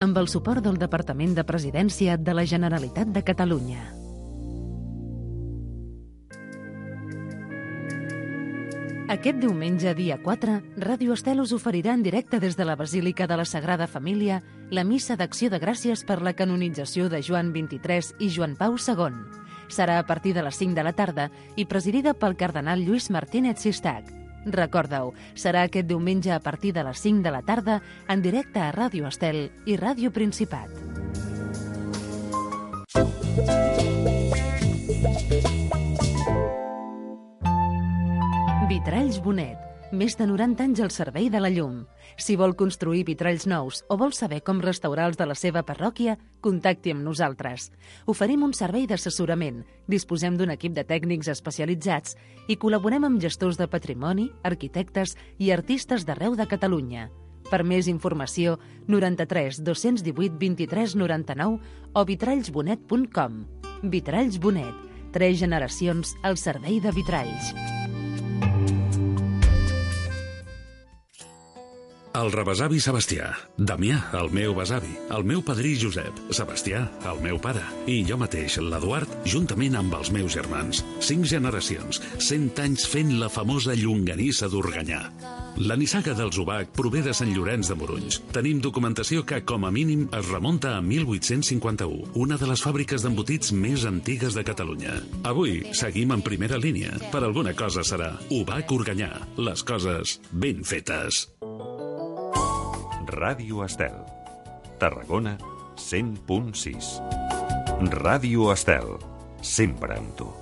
amb el suport del Departament de Presidència de la Generalitat de Catalunya. Aquest diumenge, dia 4, Ràdio Estel us oferirà en directe des de la Basílica de la Sagrada Família la missa d'acció de gràcies per la canonització de Joan XXIII i Joan Pau II. Serà a partir de les 5 de la tarda i presidida pel cardenal Lluís Martínez Sistac. Recordeu, serà aquest diumenge a partir de les 5 de la tarda en directe a Ràdio Estel i Ràdio Principat. Vitralls Bonet. Més de 90 anys al servei de la llum. Si vol construir vitralls nous o vol saber com restaurar els de la seva parròquia, contacti amb nosaltres. Oferim un servei d'assessorament, disposem d'un equip de tècnics especialitzats i col·laborem amb gestors de patrimoni, arquitectes i artistes d'arreu de Catalunya. Per més informació, 93 218 23 99 o vitrallsbonet.com. Vitralls Bonet. 3 generacions al servei de vitralls. El rebesavi Sebastià, Damià, el meu besavi, el meu padrí Josep, Sebastià, el meu pare, i jo mateix, l'Eduard, juntament amb els meus germans. 5 generacions, 100 anys fent la famosa llonganissa d'Organyà. La nissaga dels Ubac prové de Sant Llorenç de Morunys. Tenim documentació que, com a mínim, es remunta a 1851, una de les fàbriques d'embotits més antigues de Catalunya. Avui seguim en primera línia. Per alguna cosa serà Ubac Organyà. Les coses ben fetes. Ràdio Estel. Tarragona 100.6. Ràdio Estel. Sempre amb tu.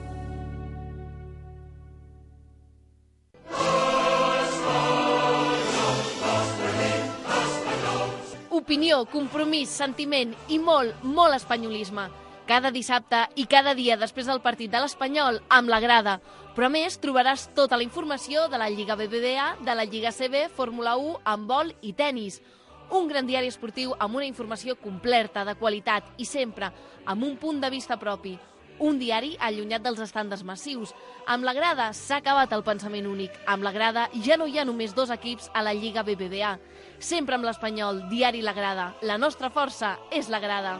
Opinió, compromís, sentiment i molt, molt espanyolisme. Cada dissabte i cada dia després del partit de l'Espanyol amb la grada. Però a més trobaràs tota la informació de la Lliga BBVA, de la Lliga CB, Fórmula 1, handbol i tennis. Un gran diari esportiu amb una informació completa, de qualitat i sempre amb un punt de vista propi. Un diari allunyat dels estàndards massius. Amb la grada s'ha acabat el pensament únic. Amb la grada ja no hi ha només 2 equips a la Lliga BBVA. Sempre amb l'Espanyol, diari La Grada. La nostra força és la grada.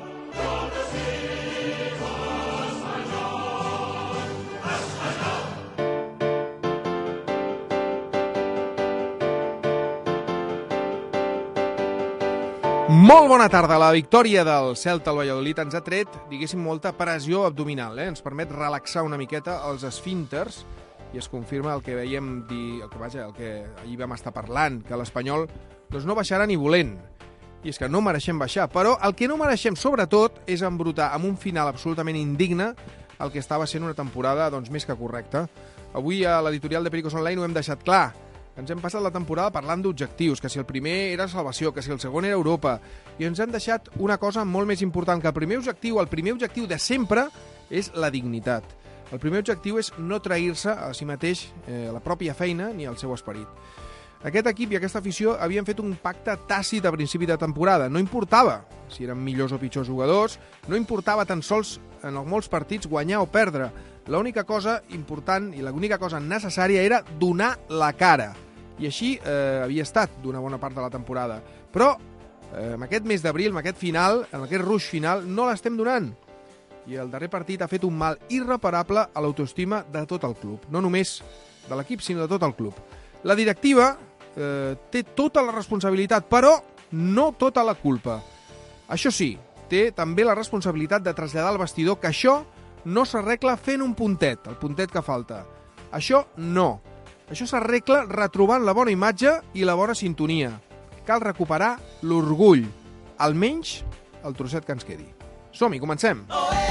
Molt bona tarda. La victòria del Celta al Valladolid ens ha tret, diguéssim, molta pressió abdominal. Ens permet relaxar una miqueta els esfínters i es confirma el que veiem el que ahir vam estar parlant, que l'Espanyol doncs no baixarà ni volent. I és que no mereixem baixar, però el que no mereixem sobretot és embrutar amb un final absolutament indigne el que estava sent una temporada doncs, més que correcta. Avui a l'editorial de Pericos Online ho hem deixat clar. Ens hem passat la temporada parlant d'objectius, que si el primer era salvació, que si el segon era Europa, i ens hem deixat una cosa molt més important, que el primer objectiu de sempre és la dignitat. El primer objectiu és no trair-se a si mateix la pròpia feina ni el seu esperit. Aquest equip i aquesta afició havien fet un pacte tàcit a principi de temporada. No importava si eren millors o pitjors jugadors, no importava tan sols en molts partits guanyar o perdre. L'única cosa important i l'única cosa necessària era donar la cara. I així havia estat d'una bona part de la temporada. Però amb aquest mes d'abril, amb aquest final, amb aquest ruix final, no l'estem donant. I el darrer partit ha fet un mal irreparable a l'autoestima de tot el club. No només de l'equip, sinó de tot el club. La directiva té tota la responsabilitat, però no tota la culpa. Això sí, té també la responsabilitat de traslladar al vestidor que això no s'arregla fent un puntet, el puntet que falta. Això no. Això s'arregla retrobant la bona imatge i la bona sintonia. Cal recuperar l'orgull, almenys el trosset que ens quedi. Som-hi, comencem!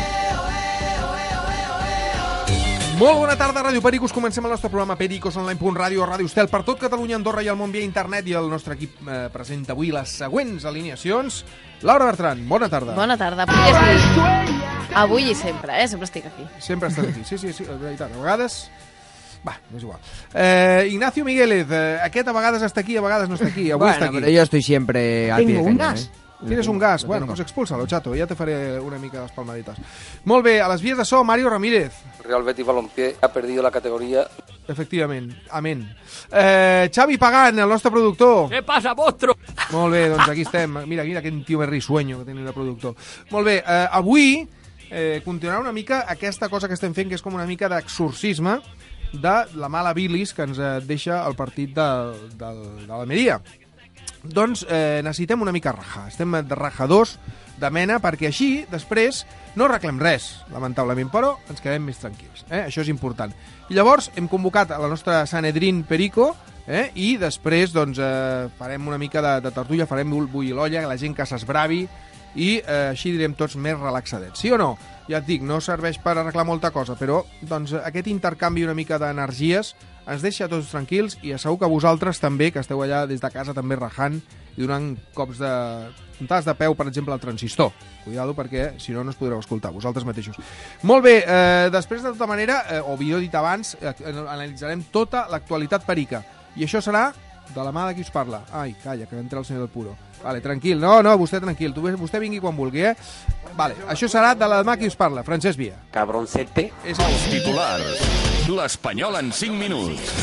Molt bona tarda, Ràdio Pericos. Comencem el nostre programa Pericos Online.radio, Ràdio Estel, per tot Catalunya, Andorra i el món via internet. I el nostre equip presenta avui les següents alineacions. Laura Bertran, bona tarda. Bona tarda. Podries dir avui i sempre, sempre estic aquí. Sempre estàs aquí, sí, és veritat. A vegades... Va, és igual. Ignacio Migueles, aquest a vegades està aquí, a vegades no està aquí. Avui està aquí. Pero yo estoy siempre al pie de cañón, Tienes un gas. Bueno, pues expúlsalo, chato. Ya te faré una mica de las palmaditas. Molt bé, a les vies de so, Mario Ramírez. Real Betis Balompié ha perdido la categoría Efectivament, amén. Xavi Pagán, el nostre productor. Què passa, monstro? Molt bé, doncs aquí estem. Mira, quin tio més risueño que tenim de productor. Molt bé, avui continuarà una mica aquesta cosa que estem fent, que és com una mica d'exorcisme de la mala bilis que ens deixa el partit de l'Almeria. Doncs necessitem una mica rajar. Estem de rajadors de mena perquè així, després, no arreglem res, lamentablement, però ens quedem més tranquils. Això és important. I llavors hem convocat a la nostra Sanedrín Perico i després doncs, farem una mica de tertúlia, farem bullir l'olla, la gent que s'esbravi i així direm tots més relaxadets. Sí o no? Ja et dic, no serveix per arreglar molta cosa, però doncs, aquest intercanvi una mica d'energies ens deixa tots tranquils i segur que vosaltres també, que esteu allà des de casa també rajant i donant cops de puntades de peu, per exemple, al transistor. Cuidado, perquè si no, no us podreu escoltar, vosaltres mateixos. Molt bé, després de tota manera, o millor dit abans, analitzarem tota l'actualitat perica. I això serà de la mà de qui us parla. Ai, calla, que entra el senyor del Puro. Vale, tranquil, no, vostè tranquil, vostè vingui quan vulgui, Vale, això serà de la mà qui us parla, Francesc Via. Cabroncete. Els titulars. L'Espanyol en 5 minuts.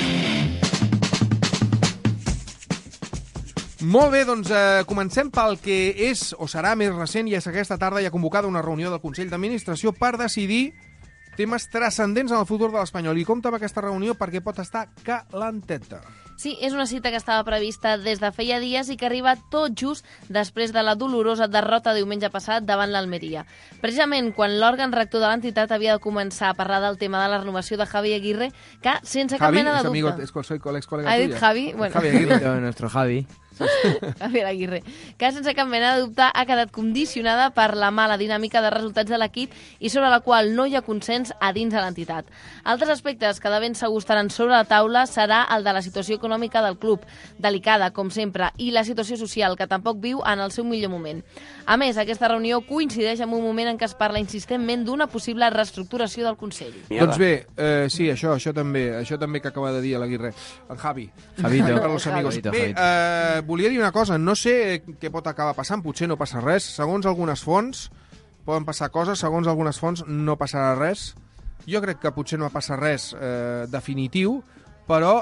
Molt bé, doncs comencem pel que és o serà més recent i és aquesta tarda hi ha convocada una reunió del Consell d'Administració per decidir temes transcendents en el futur de l'Espanyol. I compta amb aquesta reunió perquè pot estar calenteta. Sí, és una cita que estava prevista des de feia dies i que arriba tot just després de la dolorosa derrota diumenge passat davant l'Almeria. Precisament quan l'òrgan rector de l'entitat havia de començar a parlar del tema de la renovació de Javi Aguirre, que sense cap mena de dubte... Javi, soy ex-colega tuya. Ha dit Javi? Bueno. Javi Aguirre. Nuestro Javi. Javier Aguirre, que sense cap mena de dubte ha quedat condicionada per la mala dinàmica de resultats de l'equip i sobre la qual no hi ha consens a dins de l'entitat. Altres aspectes que de ben segur estaran sobre la taula serà el de la situació econòmica del club, delicada, com sempre, i la situació social, que tampoc viu en el seu millor moment. A més, aquesta reunió coincideix amb un moment en què es parla insistentment d'una possible reestructuració del Consell. Doncs bé, sí, això també que acaba de dir l'Aguirre, el Javi. Javito. Per los amigos. Bé, volia dir una cosa, no sé què pot acabar passant, potser no passa res. Segons algunes fonts poden passar coses, segons algunes fonts no passarà res. Jo crec que potser no passa res definitiu, però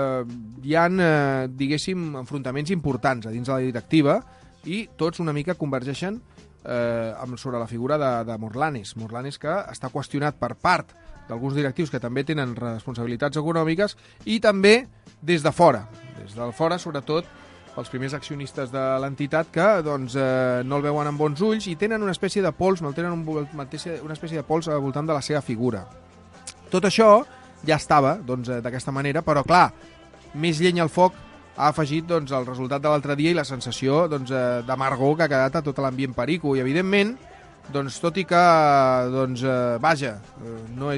hi ha, diguéssim, enfrontaments importants a dins de la directiva i tots una mica convergeixen sobre la figura de Morlanes. Morlanes que està qüestionat per part d'alguns directius que també tenen responsabilitats econòmiques i també des de fora. Des de fora, sobretot, els primers accionistes de l'entitat que doncs, no el veuen amb bons ulls i tenen una espècie de pols, tenen una espècie de pols al voltant de la seva figura. Tot això ja estava doncs, d'aquesta manera, però clar, més llenya al foc ha afegit doncs, el resultat de l'altre dia i la sensació doncs, d'amargor que ha quedat a tot l'ambient perico. I evidentment, doncs, tot i que doncs, vaja, no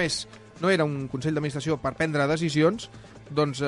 era un Consell d'Administració per prendre decisions, doncs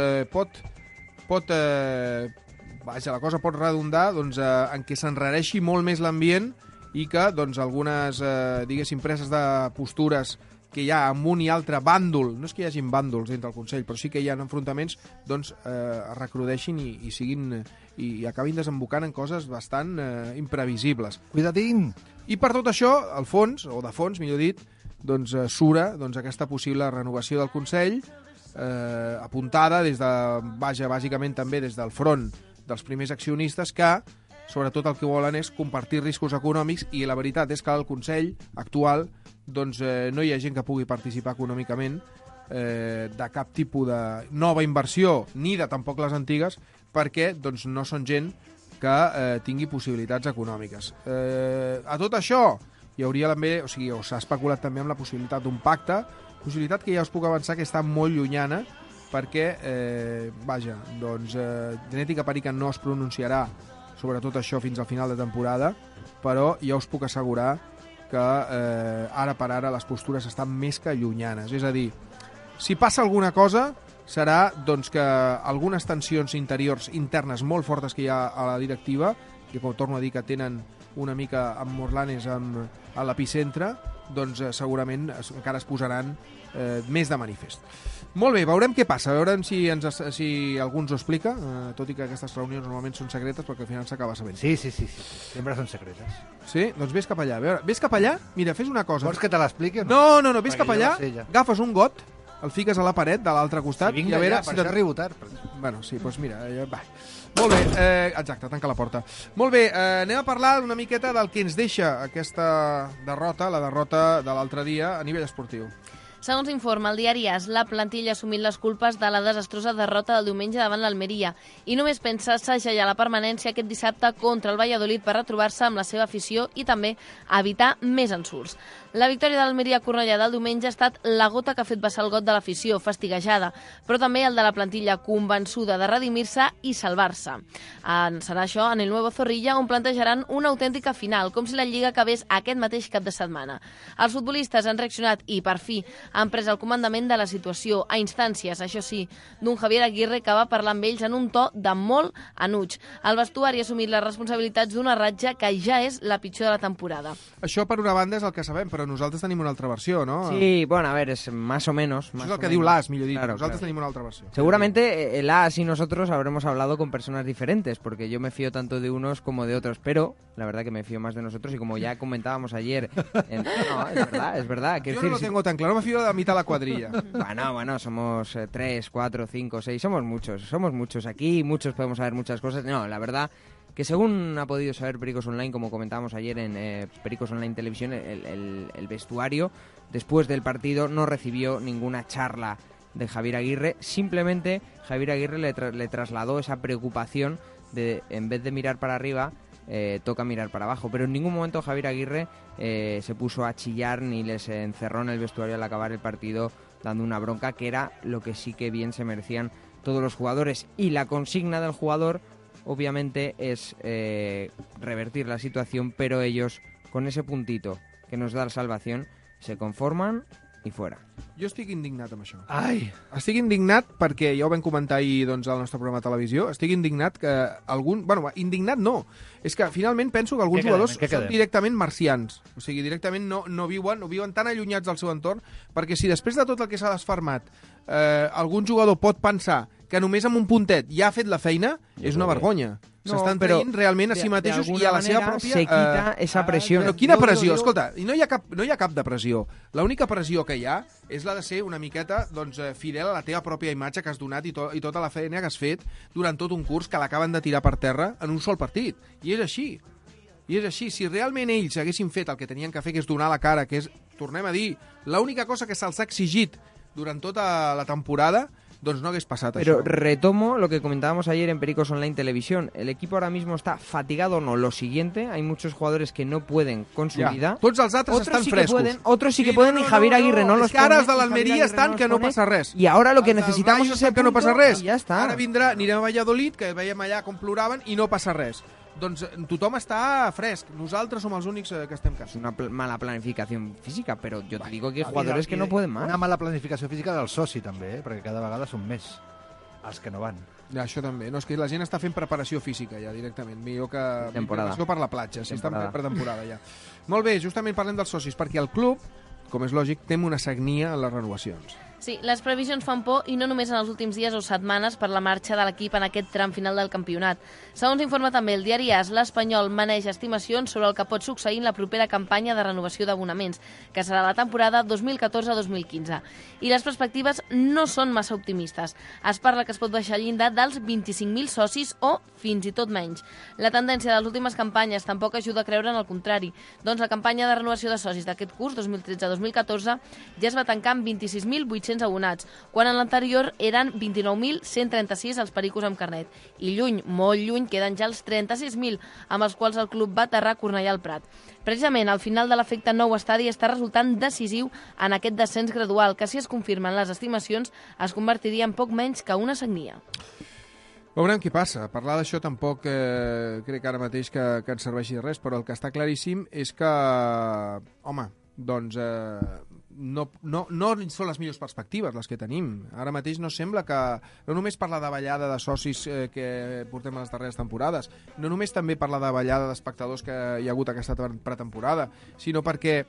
la cosa pot redundar doncs, en què s'enrareixi molt més l'ambient i que doncs, algunes diguéssim, preses de postures que hi ha amb un i altre bàndol, no és que hi hagin bàndols dintre del Consell, però sí que hi ha enfrontaments, doncs es recrudeixin i acabin desembocant en coses bastant imprevisibles. Cuidatín! I per tot això, al fons, o de fons, millor dit, doncs, sura doncs, aquesta possible renovació del Consell, apuntada des de, bàsicament també des del front dels primers accionistes que, sobretot el que volen és compartir riscos econòmics i la veritat és que al Consell actual doncs, no hi ha gent que pugui participar econòmicament de cap tipus de nova inversió ni de tampoc les antigues perquè doncs, no són gent que tingui possibilitats econòmiques. A tot això hi hauria també, o sigui, s'ha especulat també amb la possibilitat d'un pacte, possibilitat que ja us puc avançar que està molt llunyana perquè, doncs, Genètica Perica no es pronunciarà sobre tot això fins al final de temporada, però ja us puc assegurar que ara per ara les postures estan més que llunyanes. És a dir, si passa alguna cosa serà doncs, que algunes tensions interiors internes molt fortes que hi ha a la directiva, que com torno a dir que tenen una mica amb Morlanes a l'epicentre, doncs segurament encara es posaran més de manifest. Molt bé, veurem què passa, veurem si algú ens ho explica, tot i que aquestes reunions normalment són secretes perquè al final s'acaba sabent. Sí, sempre són secretes. Sí? Doncs vés cap allà. Ves cap allà, mira, fes una cosa. Vols que te l'expliqui o no? No, vés cap allà, agafes un got el fiques a la paret de l'altre costat. Si vinc d'allà, per això arribo tard. Bueno, sí, doncs mira, va. Molt bé, exacte, tanca la porta. Molt bé, anem a parlar una miqueta del que ens deixa aquesta derrota, la derrota de l'altre dia a nivell esportiu. Segons informa el diari AS, la plantilla ha assumit les culpes de la desastrosa derrota del diumenge davant l'Almeria i només pensa segellar la permanència aquest dissabte contra el Valladolid per retrobar-se amb la seva afició i també evitar més ensurts. La victòria de l'Almeria a Cornellà del diumenge ha estat la gota que ha fet vessar el got de l'afició, fastiguejada, però també el de la plantilla convençuda de redimir-se i salvar-se. Serà això en el Nuevo Zorrilla, on plantejaran una autèntica final, com si la Lliga acabés aquest mateix cap de setmana. Els futbolistes han reaccionat i, per fi, han pres el comandament de la situació, a instàncies, això sí, d'un Javier Aguirre que va parlar amb ells en un to de molt enuig. El vestuari ha assumit les responsabilitats d'una ratxa que ja és la pitjor de la temporada. Això, per una banda, és el que sabem, però nosaltres tenim una altra versió, ¿no? Sí, bueno, a ver, es más o menos. Eso es lo que diu l'AS, millor dit. Claro, Nosaltres claro. tenim una altra versió. Seguramente el AS y nosotros habremos hablado con personas diferentes, porque yo me fío tanto de unos como de otros, pero la verdad que me fío más de nosotros y como ya comentábamos ayer... No, es verdad. Yo no lo tengo tan claro, me fío de la mitad de la cuadrilla. Bueno, somos 3, 4, 5, 6, somos muchos aquí, muchos podemos saber muchas cosas. No, la verdad que según ha podido saber Pericos Online, como comentábamos ayer en Pericos Online Televisión, el vestuario después del partido no recibió ninguna charla de Javier Aguirre. Simplemente Javier Aguirre le trasladó esa preocupación de, en vez de mirar para arriba, toca mirar para abajo. Pero en ningún momento Javier Aguirre se puso a chillar ni les encerró en el vestuario al acabar el partido dando una bronca, que era lo que sí que bien se merecían todos los jugadores. Y la consigna del jugador obviamente es revertir la situación, pero ellos, con ese puntito que nos da la salvación, se conforman i fora. Jo estic indignat amb això. Ai! Estic indignat perquè, ja ho vam comentar ahir doncs, al nostre programa de televisió, estic indignat que algun... Bueno, indignat no. És que finalment penso que alguns jugadors són directament marcians. O sigui, directament no viuen tan allunyats del seu entorn, perquè si després de tot el que s'ha desfermat algun jugador pot pensar que només amb un puntet ja ha fet la feina, és una vergonya. S'estan traient realment a si mateixos i a la seva pròpia... Se quita esa pressió. Però quina pressió? Escolta, i no hi ha cap de pressió. L'única pressió que hi ha és la de ser una miqueta fidel a la teva pròpia imatge que has donat i tota la feina que has fet durant tot un curs que l'acaben de tirar per terra en un sol partit. I és així. I és així. Si realment ells haguessin fet el que tenien que fer, que és donar la cara, que és, tornem a dir, l'única cosa que se'ls ha exigit durant tota la temporada, doncs no hagués passat Pero això. retomo lo que comentábamos ayer en Pericos Online Televisión. El equipo ahora mismo está fatigado o no. Lo siguiente, hay muchos jugadores que no pueden con su vida. Tots els altres Otros estan sí frescos. Otros sí que pueden y Javier Aguirre no los pone. És que ara pone, els de l'Almeria estan que no passa res. Y ahora lo que necesitamos es que no passa res. Y ya está. Ara anirem a Valladolid, que veiem allà com ploraven, i no passa res. Doncs tothom està fresc. Nosaltres som els únics que estem cas. Es una mala planificación física, pero yo te digo que hay jugadores que no pueden más. Una mala planificació física del soci, també, perquè cada vegada són més els que no van. Ja, això també. No, és que la gent està fent preparació física ja directament. Millor que preparació per la platja. Si estan fent pretemporada ja. Molt bé, justament parlem dels socis, perquè el club, com és lògic, tem una sagnia en les renovacions. Sí, les previsions fan por i no només en els últims dies o setmanes per la marxa de l'equip en aquest tram final del campionat. Segons informa també el diari AS, l'Espanyol maneja estimacions sobre el que pot succeir en la propera campanya de renovació d'abonaments, que serà la temporada 2014-2015. I les perspectives no són massa optimistes. Es parla que es pot baixar el llindar dels 25.000 socis o fins i tot menys. La tendència de les últimes campanyes tampoc ajuda a creure en el contrari. Doncs la campanya de renovació de socis d'aquest curs, 2013-2014, ja es va tancar amb 26.800 abonats, quan en l'anterior eren 29.136 els pericos amb carnet. I lluny, molt lluny, queden ja els 36.000, amb els quals el club va aterrar a Cornellà al Prat. Precisament, al final de l'efecte nou estadi està resultant decisiu en aquest descens gradual, que si es confirmen les estimacions es convertiria en poc menys que una sagnia. Veurem què passa. Parlar d'això tampoc crec ara mateix que ens serveixi de res, però el que està claríssim és que, home, doncs no són les millors perspectives les que tenim. Ara mateix no sembla que... No només parlar de ballada de socis que portem a les darreres temporades, no només també parlar de ballada d'espectadors que hi ha hagut aquesta pretemporada, sinó perquè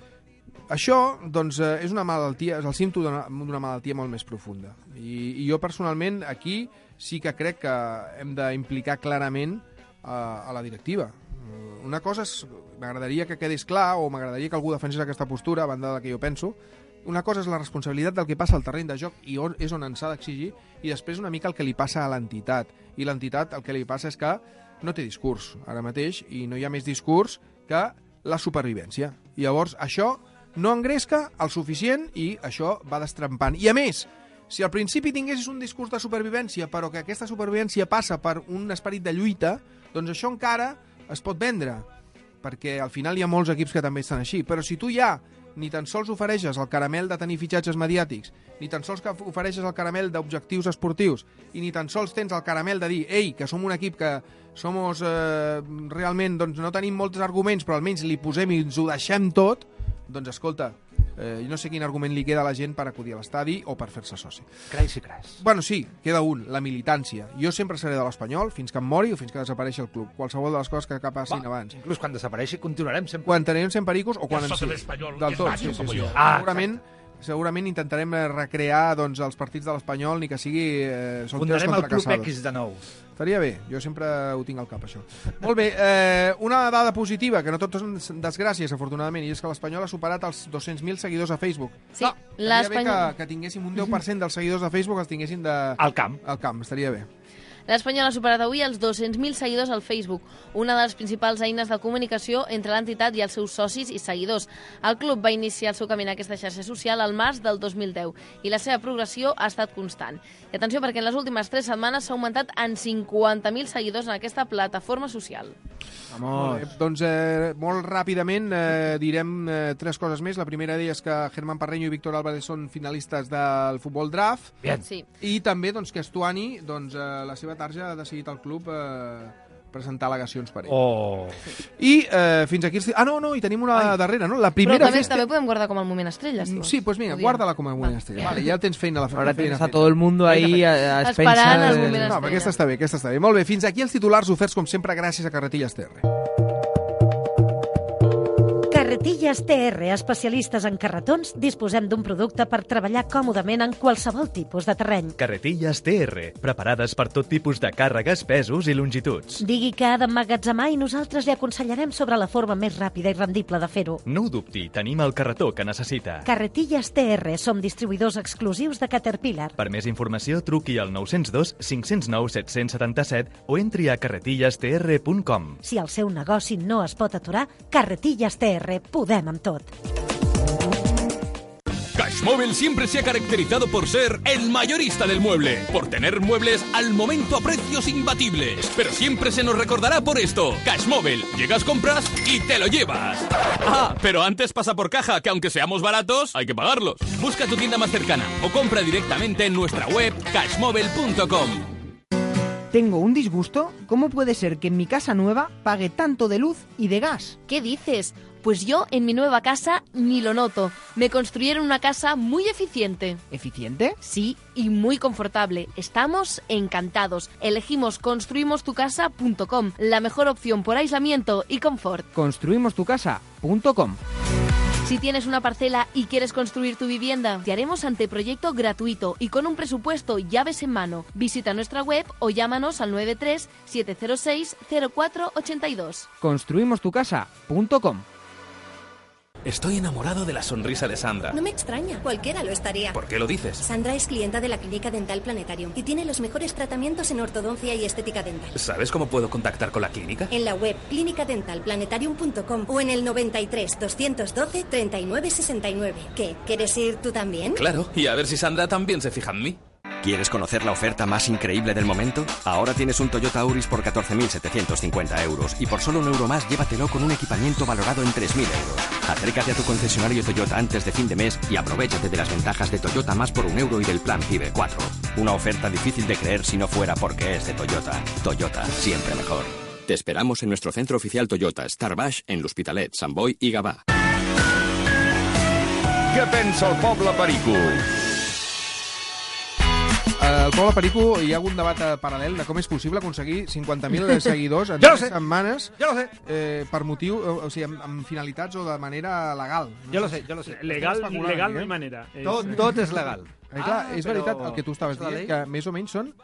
això doncs, és una malaltia, és el símptoma d'una malaltia molt més profunda. I jo personalment aquí sí que crec que hem d'implicar clarament a la directiva. Una cosa és, m'agradaria que quedés clar, o m'agradaria que algú defensés aquesta postura, a banda de la que jo penso, una cosa és la responsabilitat del que passa al terreny de joc i és on ens s'ha d'exigir, i després una mica el que li passa a l'entitat. I l'entitat el que li passa és que no té discurs ara mateix, i no hi ha més discurs que la supervivència. I llavors això no engresca el suficient i això va destrempant. I a més, si al principi tinguessis un discurs de supervivència, però que aquesta supervivència passa per un esperit de lluita, doncs això encara es pot vendre, perquè al final hi ha molts equips que també estan així. Però si tu ja ni tan sols ofereixes el caramel de tenir fitxatges mediàtics, ni tan sols que ofereixes el caramel d'objectius esportius, i ni tan sols tens el caramel de dir, ei, que som un equip que realment doncs, no tenim molts arguments, però almenys li posem i ens ho deixem tot, doncs escolta, no sé quin argument li queda a la gent per acudir a l'estadi o per fer-se soci. Crazy crash. Bueno, sí, queda un, la militància. Jo sempre seré de l'Espanyol fins que em mori o fins que desapareixi el club. Qualsevol de les coses que passin abans. Inclús quan desapareixi continuarem sempre. Quan tenim 100 pericos o quan Yo en soy sí. l'Espanyol, Del que tot, vagi sí. com jo. Segurament intentarem recrear doncs, els partits de l'Espanyol, ni que sigui solteros Fundarem el contra Club casados. X de nou. Estaria bé, jo sempre ho tinc al cap, això. Molt bé, una dada positiva, que no tot són desgràcies, afortunadament, i és que l'Espanyol ha superat els 200.000 seguidors a Facebook. Sí, Estaria bé que tinguéssim un 10% dels seguidors de Facebook, els tinguessin Al camp. al camp, estaria bé. L'Espanyol ha superat avui els 200.000 seguidors al Facebook, una de les principals eines de comunicació entre l'entitat i els seus socis i seguidors. El club va iniciar el seu camí en aquesta xarxa social al març del 2010 i la seva progressió ha estat constant. I atenció, perquè en les últimes 3 setmanes s'ha augmentat en 50.000 seguidors en aquesta plataforma social. Molt bé, doncs molt ràpidament direm 3 coses més. La primera d'elles és que Germán Parreño i Víctor Álvarez són finalistes del Futbol Draft. Bien. Sí. I també doncs, que Estuani, doncs, la seva tarja ha decidit el club presentar al·legacions per ell. Oh. I fins aquí... no, i tenim una darrera, no? La primera Però festa... també podem guardar com el moment estrelles. Tu. Sí, doncs vinga, Podríem. guarda-la com a moment estrella. Vale, ja tens feina a la Ahora feina tienes a feta. todo el mundo ahí a Esperant el moment No, estrella. però aquesta està bé, Molt bé, fins aquí els titulars oferts, com sempre, gràcies a Carretilles TR. Carretilles TR, especialistes en carretons, disposem d'un producte per treballar còmodament en qualsevol tipus de terreny. Carretilles TR, preparades per tot tipus de càrregues, pesos i longituds. Digui que ha d'emmagatzemar i nosaltres li aconsellarem sobre la forma més ràpida i rendible de fer-ho. No ho dubti, tenim el carretó que necessita. Carretilles TR, som distribuïdors exclusius de Caterpillar. Per més informació, truqui al 902 509 777 o entri a carretillestr.com. Si el seu negoci no es pot aturar, Carretilles TR, podem amb tot. Cashmóvil siempre se ha caracterizado por ser el mayorista del mueble, por tener muebles al momento a precios imbatibles. Pero siempre se nos recordará por esto. Cashmóvil, llegas, compras y te lo llevas. Ah, pero antes pasa por caja, que aunque seamos baratos, hay que pagarlos. Busca tu tienda más cercana o compra directamente en nuestra web cashmóvil.com. Tengo un disgusto. ¿Cómo puede ser que en mi casa nueva pague tanto de luz y de gas? ¿Qué dices? Pues yo en mi nueva casa ni lo noto. Me construyeron una casa muy eficiente. ¿Eficiente? Sí, y muy confortable. Estamos encantados. Elegimos construimostucasa.com, la mejor opción por aislamiento y confort. Construimostucasa.com. Si tienes una parcela y quieres construir tu vivienda, te haremos anteproyecto gratuito y con un presupuesto llaves en mano. Visita nuestra web o llámanos al 93 706 0482. Construimostucasa.com. Estoy enamorado de la sonrisa de Sandra. No me extraña, cualquiera lo estaría. ¿Por qué lo dices? Sandra es clienta de la Clínica Dental Planetarium y tiene los mejores tratamientos en ortodoncia y estética dental. ¿Sabes cómo puedo contactar con la clínica? En la web clínicadentalplanetarium.com o en el 93 212 39 69. ¿Qué? ¿Quieres ir tú también? Claro, y a ver si Sandra también se fija en mí. ¿Quieres conocer la oferta más increíble del momento? Ahora tienes un Toyota Auris por 14.750 euros y por solo €1 más llévatelo con un equipamiento valorado en 3.000 euros. Acércate a tu concesionario Toyota antes de fin de mes y aprovéchate de las ventajas de Toyota más por €1 y del plan PIBE 4. Una oferta difícil de creer si no fuera porque es de Toyota. Toyota, siempre mejor. Te esperamos en nuestro centro oficial Toyota, Star Baix, en l'Hospitalet, Sant Boi i Gavà. Què pensa el poble perico? Al poble perico hi ha un debat paral·lel de com és possible aconseguir 50.000 seguidors en Jo lo 3 sé. setmanes Jo lo sé. per motiu, o sigui, amb finalitats o de manera legal. Jo lo sé. Legal no hi manera. Tot és legal. Clar, és però veritat el que tu estaves és la dient, llei. que més o menys són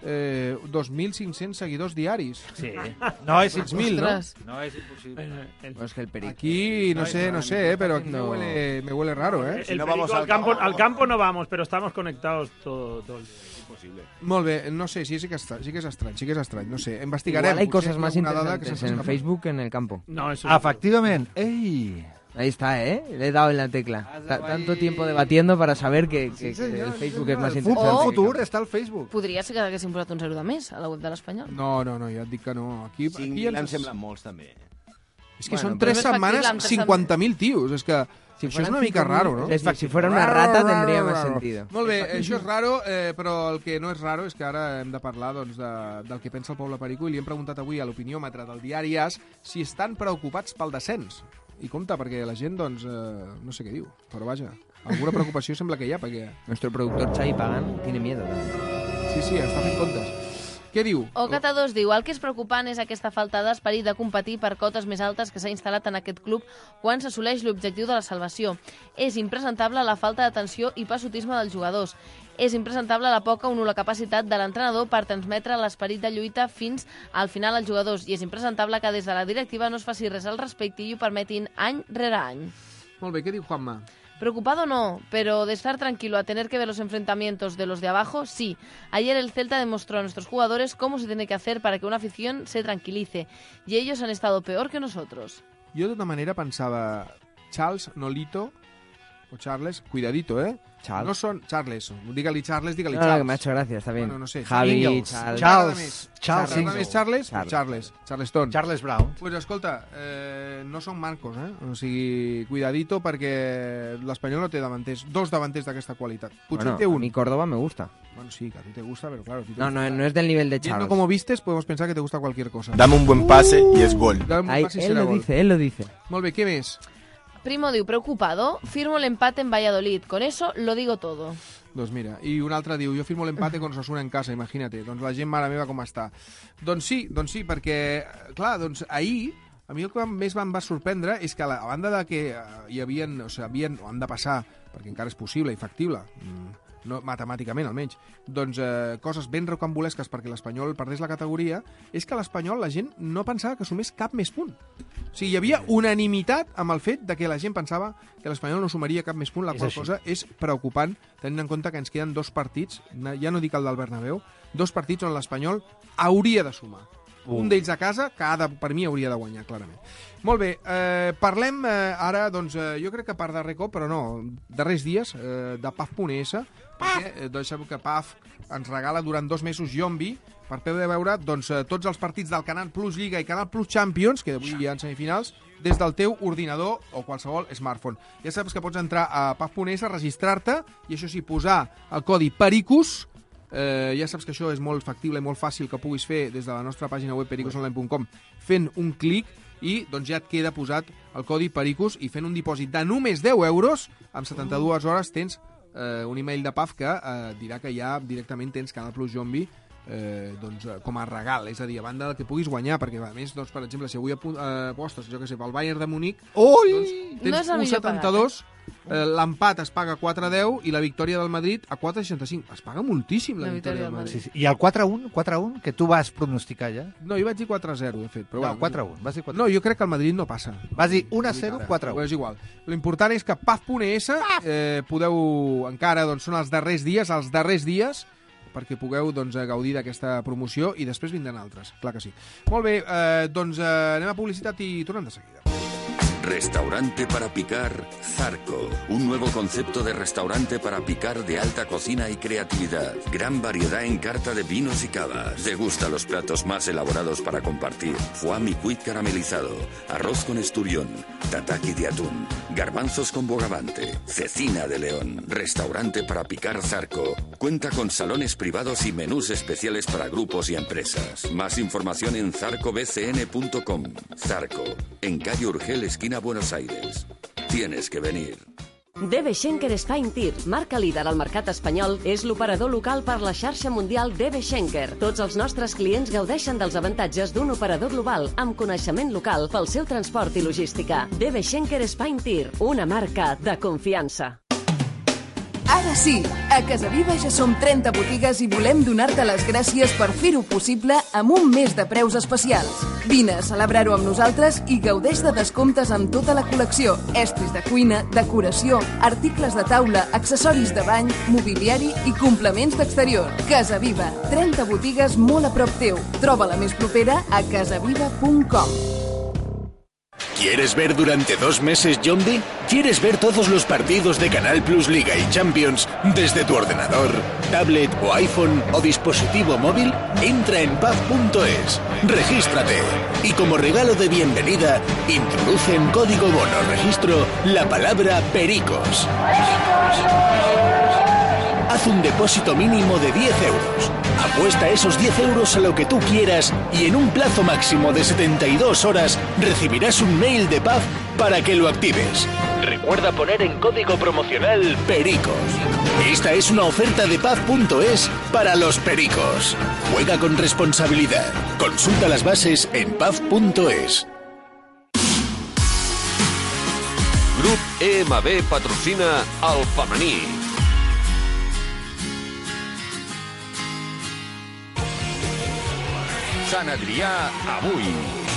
2.500 seguidors diaris. Sí. No és 6.000, impossible. ¿no? No es imposible. Es que el Perico... Aquí, no sé, pero aquí me huele raro, ¿eh? El Perico, al campo no vamos, pero estamos conectados todo el día. Imposible. Molt bé, no sé, sí que és estrany, no sé, investigarem. Igual hay cosas más interesantes en Facebook que en el campo. No, eso Efectivament. Ei! Ahí está, ¿eh? Le he dado en la tecla. Tanto tiempo debatiendo para saber que el Facebook es más interesante. El futur està al Facebook. Podria ser que haguéssim posat un 0 de més a la web de l'Espanyol. No, ja et dic que no. Aquí em semblen molts, també. És que són 3 setmanes, 50.000 tios. És que això és una mica raro, ¿no? Si fuera una rata tendría más sentido. Molt bé, això és raro, però el que no és raro és que ara hem de parlar doncs, del que pensa el poble Perico i li hem preguntat avui a l'opiniòmetre del diari AS si estan preocupats pel descens. I compte, perquè la gent, doncs, no sé què diu, però vaja, alguna preocupació sembla que hi ha, perquè... Nuestro productor Xavi Pagan tiene miedo. Sí, està fent comptes. Què diu? Ocata2 diu, el que és preocupant és aquesta falta d'esperit de competir per cotes més altes que s'ha instal·lat en aquest club quan s'assoleix l'objectiu de la salvació. És impresentable la falta d'atenció i passotisme dels jugadors. És impresentable la poca o nul·la capacitat de l'entrenador per transmetre l'esperit de lluita fins al final als jugadors. I és impresentable que des de la directiva no es faci res al respecte i ho permetin any rere any. Molt bé, què diu Juanma? Preocupado no, pero de estar tranquilo a tener que ver los enfrentamientos de los de abajo, sí. Ayer el Celta demostró a nuestros jugadores cómo se tiene que hacer para que una afición se tranquilice. Y ellos han estado peor que nosotros. Jo de tota manera pensava Charles, Nolito o Charles, cuidadito, ¿eh? Charles. No son Charles, dígale Charles, dígale No, Charles. que me ha hecho gracia, está bien. Bueno, no sé. Javi, Ingalls. Charleston. Pues escolta, no són mancos, eh? O sigui, cuidadito perquè l'Espanyol no té davanters, 2 davanters d'aquesta qualitat. Potser té un. A mi Córdoba me gusta. Bueno, sí, que a ti te gusta, pero claro. No es del nivel de Charles. Viendo como vistes, podemos pensar que te gusta cualquier cosa. Dame un buen pase y es gol. Él lo dice. Molt bé, què més? Primo diu, preocupado, firmo el empate en Valladolid. Con eso lo digo todo. Doncs mira, i un altre diu, jo firmo l'empate con Osasuna en casa, imagínate. Doncs la gent, mare meva, com està. Doncs sí, perquè, clar, doncs ahir, a mi el que més em va sorprendre és que a banda de que hi havien, o han de passar, perquè encara és possible i factible, no, matemàticament almenys, doncs coses ben rocambolesques perquè l'Espanyol perdés la categoria, és que l'Espanyol la gent no pensava que sumés cap més punt. O sigui, hi havia unanimitat amb el fet de que la gent pensava que l'Espanyol no sumaria cap més punt, la qual cosa és preocupant, tenint en compte que ens queden 2 partits, ja no dic el del Bernabéu, 2 partits on l'Espanyol hauria de sumar. Un d'ells a casa, que per mi hauria de guanyar, clarament. Molt bé, parlem ara, doncs, jo crec que per darrer cop, però no, darrers dies, de PAF.es, perquè deixeu que PAF ens regala durant 2 mesos Yombi per poder veure doncs, tots els partits del Canal Plus Lliga i Canal Plus Champions, que avui hi ha en semifinals, des del teu ordinador o qualsevol smartphone. Ja saps que pots entrar a PAF.es, registrar-te i això sí, posar el codi PERICUS. Ja saps que això és molt factible i molt fàcil que puguis fer des de la nostra pàgina web pericusonline.com fent un clic i doncs ja et queda posat el codi PERICUS i fent un dipòsit de només 10 euros, amb 72 hores tens un email de PAF que dirà que ja directament tens Canal Plus Yombi doncs, com a regal, és a dir, a banda del que puguis guanyar, perquè a més, doncs, per exemple, si avui apostes, jo que sé, pel Bayern de Múnich, doncs, tens no 1,72, l'empat es paga 4,10 i la victòria del Madrid a 4,65. Es paga moltíssim la victòria del Madrid. Sí. I el 4-1, que tu vas pronosticar ja? No, jo vaig dir 4-0, de fet. Però no, 4-1. Vas dir 4-1. No, jo crec que el Madrid no passa. Vas dir 1-0, 4-1. És igual. L'important és que PAF.es podeu encara, doncs, són els darrers dies, perquè pugueu doncs, gaudir d'aquesta promoció i després vindran altres, clar que sí. Molt bé, doncs anem a publicitat i tornem de seguida. Restaurante para picar Zarco. Un nuevo concepto de restaurante para picar de alta cocina y creatividad. Gran variedad en carta de vinos y cavas. Degusta los platos más elaborados para compartir. Foie micuit caramelizado. Arroz con esturión. Tataki de atún. Garbanzos con bogavante. Cecina de león. Restaurante para picar Zarco. Cuenta con salones privados y menús especiales para grupos y empresas. Más información en zarcobcn.com. Zarco. En calle Urgel, esquina Buenos Aires. Tienes que venir. DB Schenker Spine Tir, marca líder al mercat espanyol, és l'operador local per la xarxa mundial DB Schenker. Tots els nostres clients gaudeixen dels avantatges d'un operador global amb coneixement local pel seu transport i logística. DB Schenker Spine Tir, una marca de confiança. Ara sí, a Casa Viva ja som 30 botigues i volem donar-te les gràcies per fer-ho possible amb un mes de preus especials. Vine a celebrar-ho amb nosaltres i gaudeix de descomptes amb tota la col·lecció, estris de cuina, decoració, articles de taula, accessoris de bany, mobiliari i complements d'exterior. Casa Viva, 30 botigues molt a prop teu. Troba-la més propera a casaviva.com. ¿Quieres ver durante 2 meses Yombi? ¿Quieres ver todos los partidos de Canal Plus Liga y Champions desde tu ordenador, tablet o iPhone o dispositivo móvil? Entra en paz.es, regístrate y como regalo de bienvenida, introduce en código bono registro la palabra Pericos. Haz un depósito mínimo de 10 euros. Apuesta esos 10 euros a lo que tú quieras y en un plazo máximo de 72 horas recibirás un mail de Paz para que lo actives. Recuerda poner en código promocional Pericos. Esta es una oferta de Paz.es para los pericos. Juega con responsabilidad. Consulta las bases en Paz.es. Grup EMB patrocina el femení. Sant Adrià avui.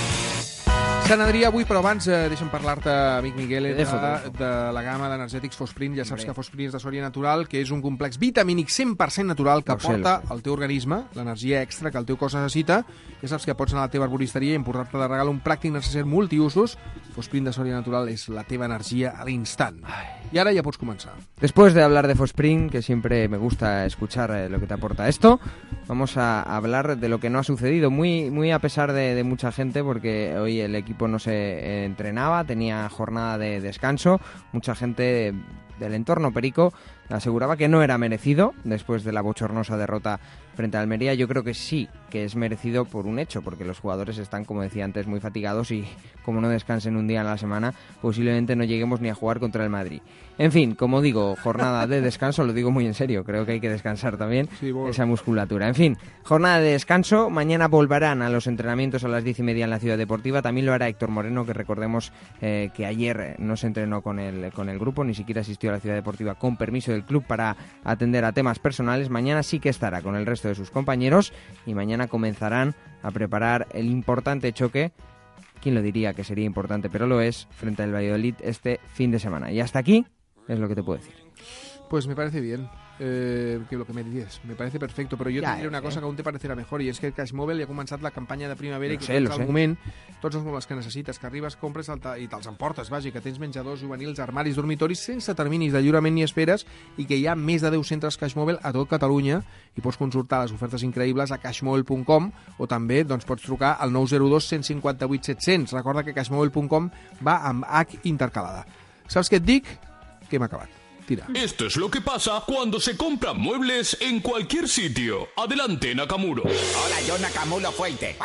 Sant Adrià avui, però abans deixa'm parlar-te, amic Miguel, de la gamma d'energètics Fosprint. Ja saps que Fosprint és de Sòria Natural, que és un complex vitamínic 100% natural que aporta al teu organisme l'energia extra que el teu cos necessita. Ja saps que pots anar a la teva arboristeria i emportar-te de regal un pràctic necessari multiusos. Fosprint de Sòria Natural és la teva energia a l'instant. Y ahora ya puedes comenzar. Después de hablar de Fosprint, que siempre me gusta escuchar lo que te aporta esto, vamos a hablar de lo que no ha sucedido, muy a pesar de mucha gente, porque hoy el equipo no se entrenaba, tenía jornada de descanso, mucha gente del entorno perico aseguraba que no era merecido después de la bochornosa derrota frente a Almería. Yo creo que sí, que es merecido por un hecho, porque los jugadores están, como decía antes, muy fatigados y como no descansen un día en la semana, posiblemente no lleguemos ni a jugar contra el Madrid. En fin, como digo, jornada de descanso, lo digo muy en serio, creo que hay que descansar también esa musculatura. En fin, jornada de descanso, mañana volverán a los entrenamientos a las 10:30 en la Ciudad Deportiva, también lo hará Héctor Moreno, que recordemos que ayer no se entrenó con el grupo, ni siquiera asistió a la Ciudad Deportiva con permiso del club para atender a temas personales. Mañana sí que estará con el resto de sus compañeros y mañana comenzarán a preparar el importante choque, quién lo diría que sería importante, pero lo es, frente al Valladolid este fin de semana. Y hasta aquí es lo que te puedo decir. Pues me parece bien. Que lo que me dices, me parece perfecto, però jo ja, diré una cosa que aún te parecerà mejor, i és que Cash Mobile ja ha començat la campanya de primavera i que tens al moment tots els mobles que necessites, que arribes, compres i te'ls emportes, vaja, que tens menjadors juvenils, armaris, dormitoris sense terminis de lliurament ni esperes, i que hi ha més de 10 centres Cash Mobile a tot Catalunya i pots consultar les ofertes increïbles a cashmobile.com o també pots trucar al 902 158 700. Recorda que cashmobile.com va amb H intercalada. Saps què et dic? Que hem acabat. Tira. Esto es lo que pasa cuando se compran muebles en cualquier sitio. Adelante, Nakamuro. Hola, yo Nakamuro Fuente.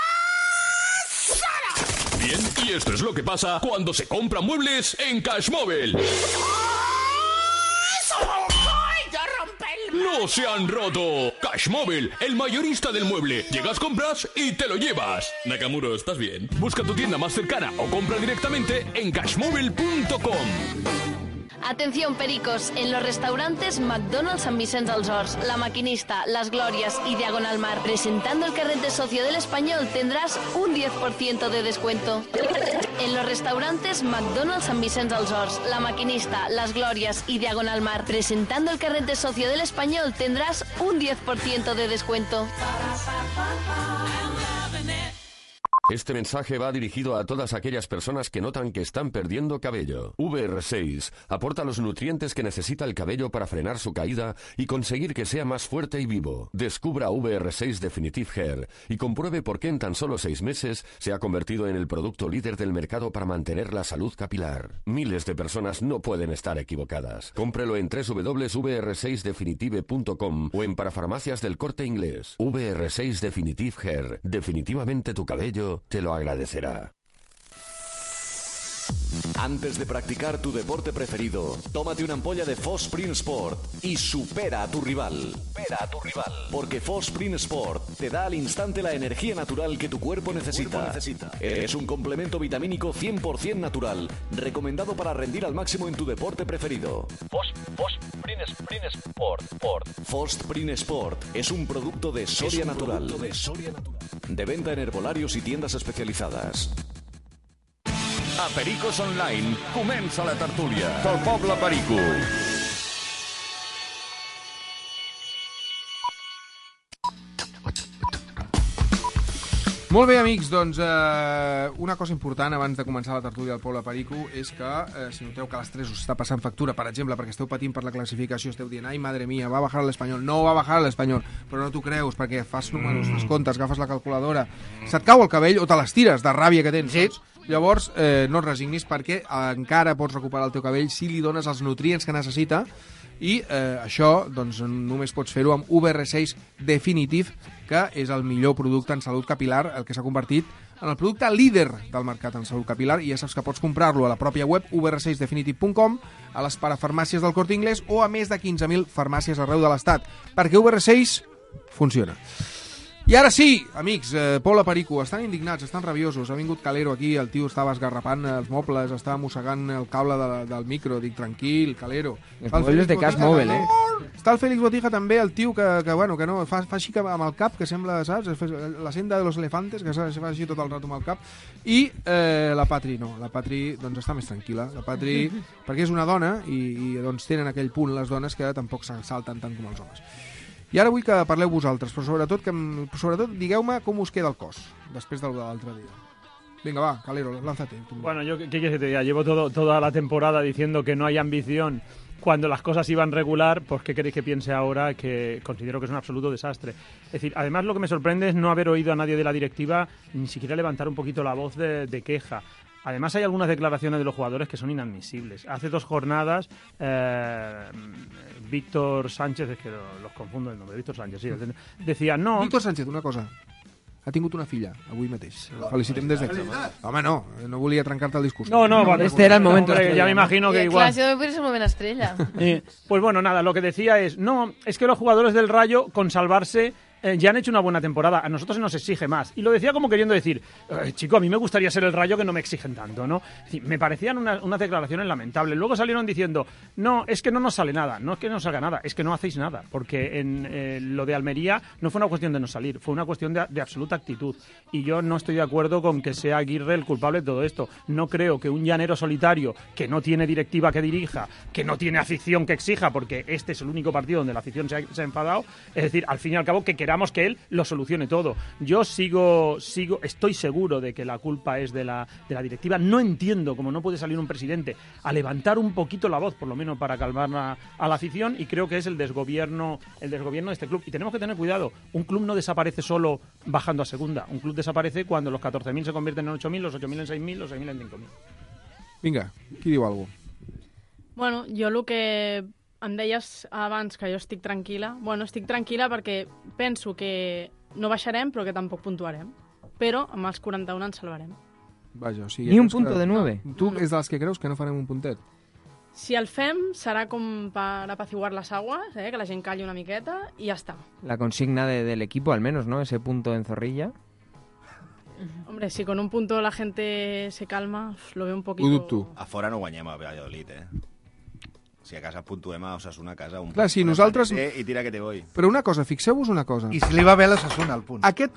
Bien, y esto es lo que pasa cuando se compran muebles en Cash Mobile. ¡No se han roto! Cash Mobile, el mayorista del mueble. Llegas, compras y te lo llevas. Nakamuro, ¿estás bien? Busca tu tienda más cercana o compra directamente en cashmobile.com. Atención, pericos, en los restaurantes McDonald's San Vicente dels Horts, La Maquinista, Las Glorias y Diagonal Mar, presentando el carnet de socio del Español, tendrás un 10% de descuento. En los restaurantes McDonald's San Vicente dels Horts, La Maquinista, Las Glorias y Diagonal Mar, presentando el carnet de socio del Español, tendrás un 10% de descuento. Este mensaje va dirigido a todas aquellas personas que notan que están perdiendo cabello. VR6 aporta los nutrientes que necesita el cabello para frenar su caída y conseguir que sea más fuerte y vivo. Descubra VR6 Definitive Hair y compruebe por qué en tan solo 6 meses se ha convertido en el producto líder del mercado para mantener la salud capilar. Miles de personas no pueden estar equivocadas. Cómprelo en www.vr6definitive.com o en parafarmacias del Corte Inglés. VR6 Definitive Hair. Definitivamente tu cabello te lo agradecerá. Antes de practicar tu deporte preferido, tómate una ampolla de Fosprint Sport y supera a tu rival. Porque Fosprint Sport te da al instante la energía natural que tu cuerpo necesita. Es un complemento vitamínico 100% natural, recomendado para rendir al máximo en tu deporte preferido. Fosprint Sport es un producto de Soria Natural. De venta en herbolarios y tiendas especializadas. A Pericos Online comença la tertúlia del poble Perico. Molt bé, amics, doncs una cosa important abans de començar la tertúlia del poble Perico és que, si noteu que a les 3 us està passant factura, per exemple, perquè esteu patint per la classificació, esteu dient, ai, madre mía, va a bajar l'Espanyol. No va a bajar l'Espanyol, però no t'ho creus, perquè fas números, fas comptes, agafes la calculadora, se't cau el cabell o te l'estires de ràbia que tens, saps? Llavors, no et resignis perquè encara pots recuperar el teu cabell si li dones els nutrients que necessita i això doncs, només pots fer-ho amb UBR6 Definitive, que és el millor producte en salut capilar, el que s'ha convertit en el producte líder del mercat en salut capilar, i ja saps que pots comprar-lo a la pròpia web ubr6definitive.com, a les parafarmàcies del Corte Inglés o a més de 15.000 farmàcies arreu de l'Estat, perquè UBR6 funciona. I ara sí, amics, Poble Perico, estan indignats, estan rabiosos. Ha vingut Calero aquí, el tio estava esgarrapant els mobles, estava mossegant el cable del micro. Dic, tranquil, Calero. Els mobles de Cas Móvel, Està el Félix Botija també, el tio que no, fa així amb el cap, que sembla, saps? La senda de los elefantes, que fa així tot el rato amb el cap. I la Patri no, la Patri doncs està més tranquil·la. La Patri, perquè és una dona i doncs tenen aquell punt les dones que tampoc s'exalten tant com els homes. I ara vull que parleu vosaltres, però sobretot digueu-me com us queda el cos després de l'altre dia. Venga, va, Calero, lánzate. Bueno, yo qué quieres que te diga, llevo toda la temporada diciendo que no hay ambición cuando las cosas iban regular, pues ¿qué queréis que piense ahora? Que considero que es un absoluto desastre. Es decir, además lo que me sorprende es no haber oído a nadie de la directiva ni siquiera levantar un poquito la voz de queja. Además hay algunas declaraciones de los jugadores que son inadmisibles. Hace 2 jornadas, Víctor Sánchez, es que los confundo el nombre, Víctor Sánchez, sí, decía no... Víctor Sánchez, una cosa, ha tingut una filla avui mateix. Felicitem des d'aquí. Home, no volia trencar-te el discurs. No, vale, este era el momento estrella, estrella. Ya me imagino que igual... Claro, si no me el moment estrella. Pues bueno, nada, lo que decía es, no, es que los jugadores del Rayo, con salvarse... ya han hecho una buena temporada, a nosotros se nos exige más. Y lo decía como queriendo decir, chico, a mí me gustaría ser el Rayo que no me exigen tanto, ¿no? Es decir, me parecían unas declaraciones lamentables. Luego salieron diciendo, no, es que no nos sale nada, no es que no salga nada, es que no hacéis nada. Porque en lo de Almería no fue una cuestión de no salir, fue una cuestión de absoluta actitud. Y yo no estoy de acuerdo con que sea Aguirre el culpable de todo esto. No creo que un llanero solitario que no tiene directiva que dirija, que no tiene afición que exija, porque este es el único partido donde la afición se ha enfadado, es decir, al fin y al cabo que queramos que él lo solucione todo. Yo estoy seguro de que la culpa es de la directiva. No entiendo cómo no puede salir un presidente a levantar un poquito la voz, por lo menos para calmar a la afición, y creo que es el desgobierno de este club. Y tenemos que tener cuidado. Un club no desaparece solo bajando a segunda. Un club desaparece cuando los 14.000 se convierten en 8.000, los 8.000 en 6.000, los 6.000 en 5.000. Vinga, qui diu alguna cosa? Bueno, jo el que em deies abans que jo estic tranquil·la. Bueno, estic tranquil·la perquè penso que no baixarem, però que tampoc puntuarem. Però amb els 41 ens salvarem. Vaja, o sigui, Ni un punto de 9. Tu és dels que creus que no farem un puntet? Si el fem, serà com per apaciguar les aguas, que la gent calli una miqueta i ja està. La consigna del equipo, al menos, ¿no? Ese punto en Zorrilla. Hombre, si con un punto la gente se calma, lo veo un poquito... Ho dubto. A fora no guanyem a Valladolid, Si a casa puntuem a Osasuna, a casa un Clar, si nosaltres... I tira que te voy. Però una cosa, fixeu-vos una cosa. I si li va bé l'Osasuna, el punt. Aquest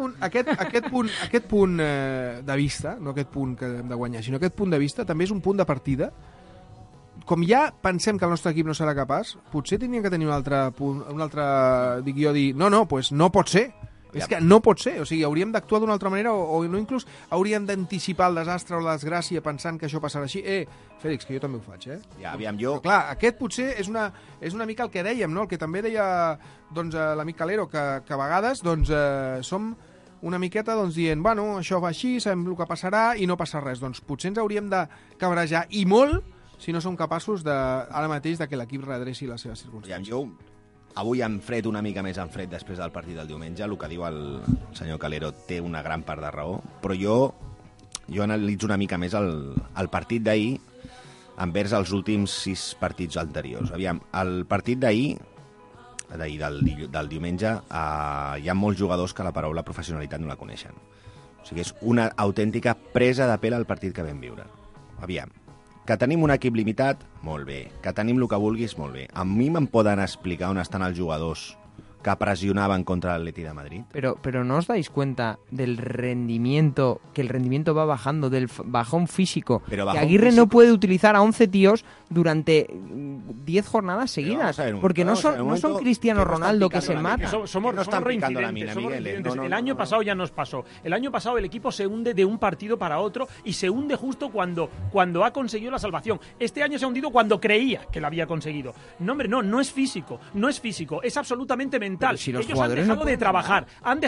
punt de vista, no aquest punt que hem de guanyar, sinó aquest punt de vista, també és un punt de partida. Com ja pensem que el nostre equip no serà capaç, potser tindríem que tenir un altre dic jo, dir, no, pues no pot ser. És que no pot ser, o sigui, hauríem d'actuar d'una altra manera o no inclús hauríem d'anticipar el desastre o la desgràcia pensant que això passarà així. Fèlix, que jo també ho faig, Ja, aviam, jo... Però, clar, aquest potser és una mica el que dèiem, no? El que també deia doncs, l'amic Calero, que a vegades doncs, som una miqueta doncs, dient, bueno, això va així, sabem el que passarà i no passa res. Doncs potser ens hauríem de cabrejar i molt si no som capaços ara mateix de que l'equip redreci les seves circumstàncies. Aviam, jo... Avui en fred, una mica més en fred després del partit del diumenge, el que diu el senyor Calero té una gran part de raó, però jo jo analitzo una mica més el partit d'ahir envers els últims 6 partits anteriors. Aviam, el partit d'ahir del diumenge, hi ha molts jugadors que la paraula professionalitat no la coneixen. O sigui, és una autèntica presa de pèl al partit que vam viure. Aviam, que tenim un equip limitat, molt bé. Que tenim el que vulguis, molt bé. A mi me'n poden explicar on estan els jugadors que presionaban contra el Atleti de Madrid. Pero ¿no os dais cuenta del rendimiento, que el rendimiento va bajando, del bajón físico? Pero que bajón Aguirre físico. no puede utilizar a 11 tíos durante 10 jornadas seguidas, porque no son Cristiano Ronaldo que se mata. Somos reincidentes. El año pasado ya nos pasó. El año pasado el equipo se hunde de un partido para otro y se hunde justo cuando ha conseguido la salvación. Este año se ha hundido cuando creía que la había conseguido. No, hombre, no es físico, es absolutamente mental. Si los Ellos han jugadores dejado no de pueden trabajar,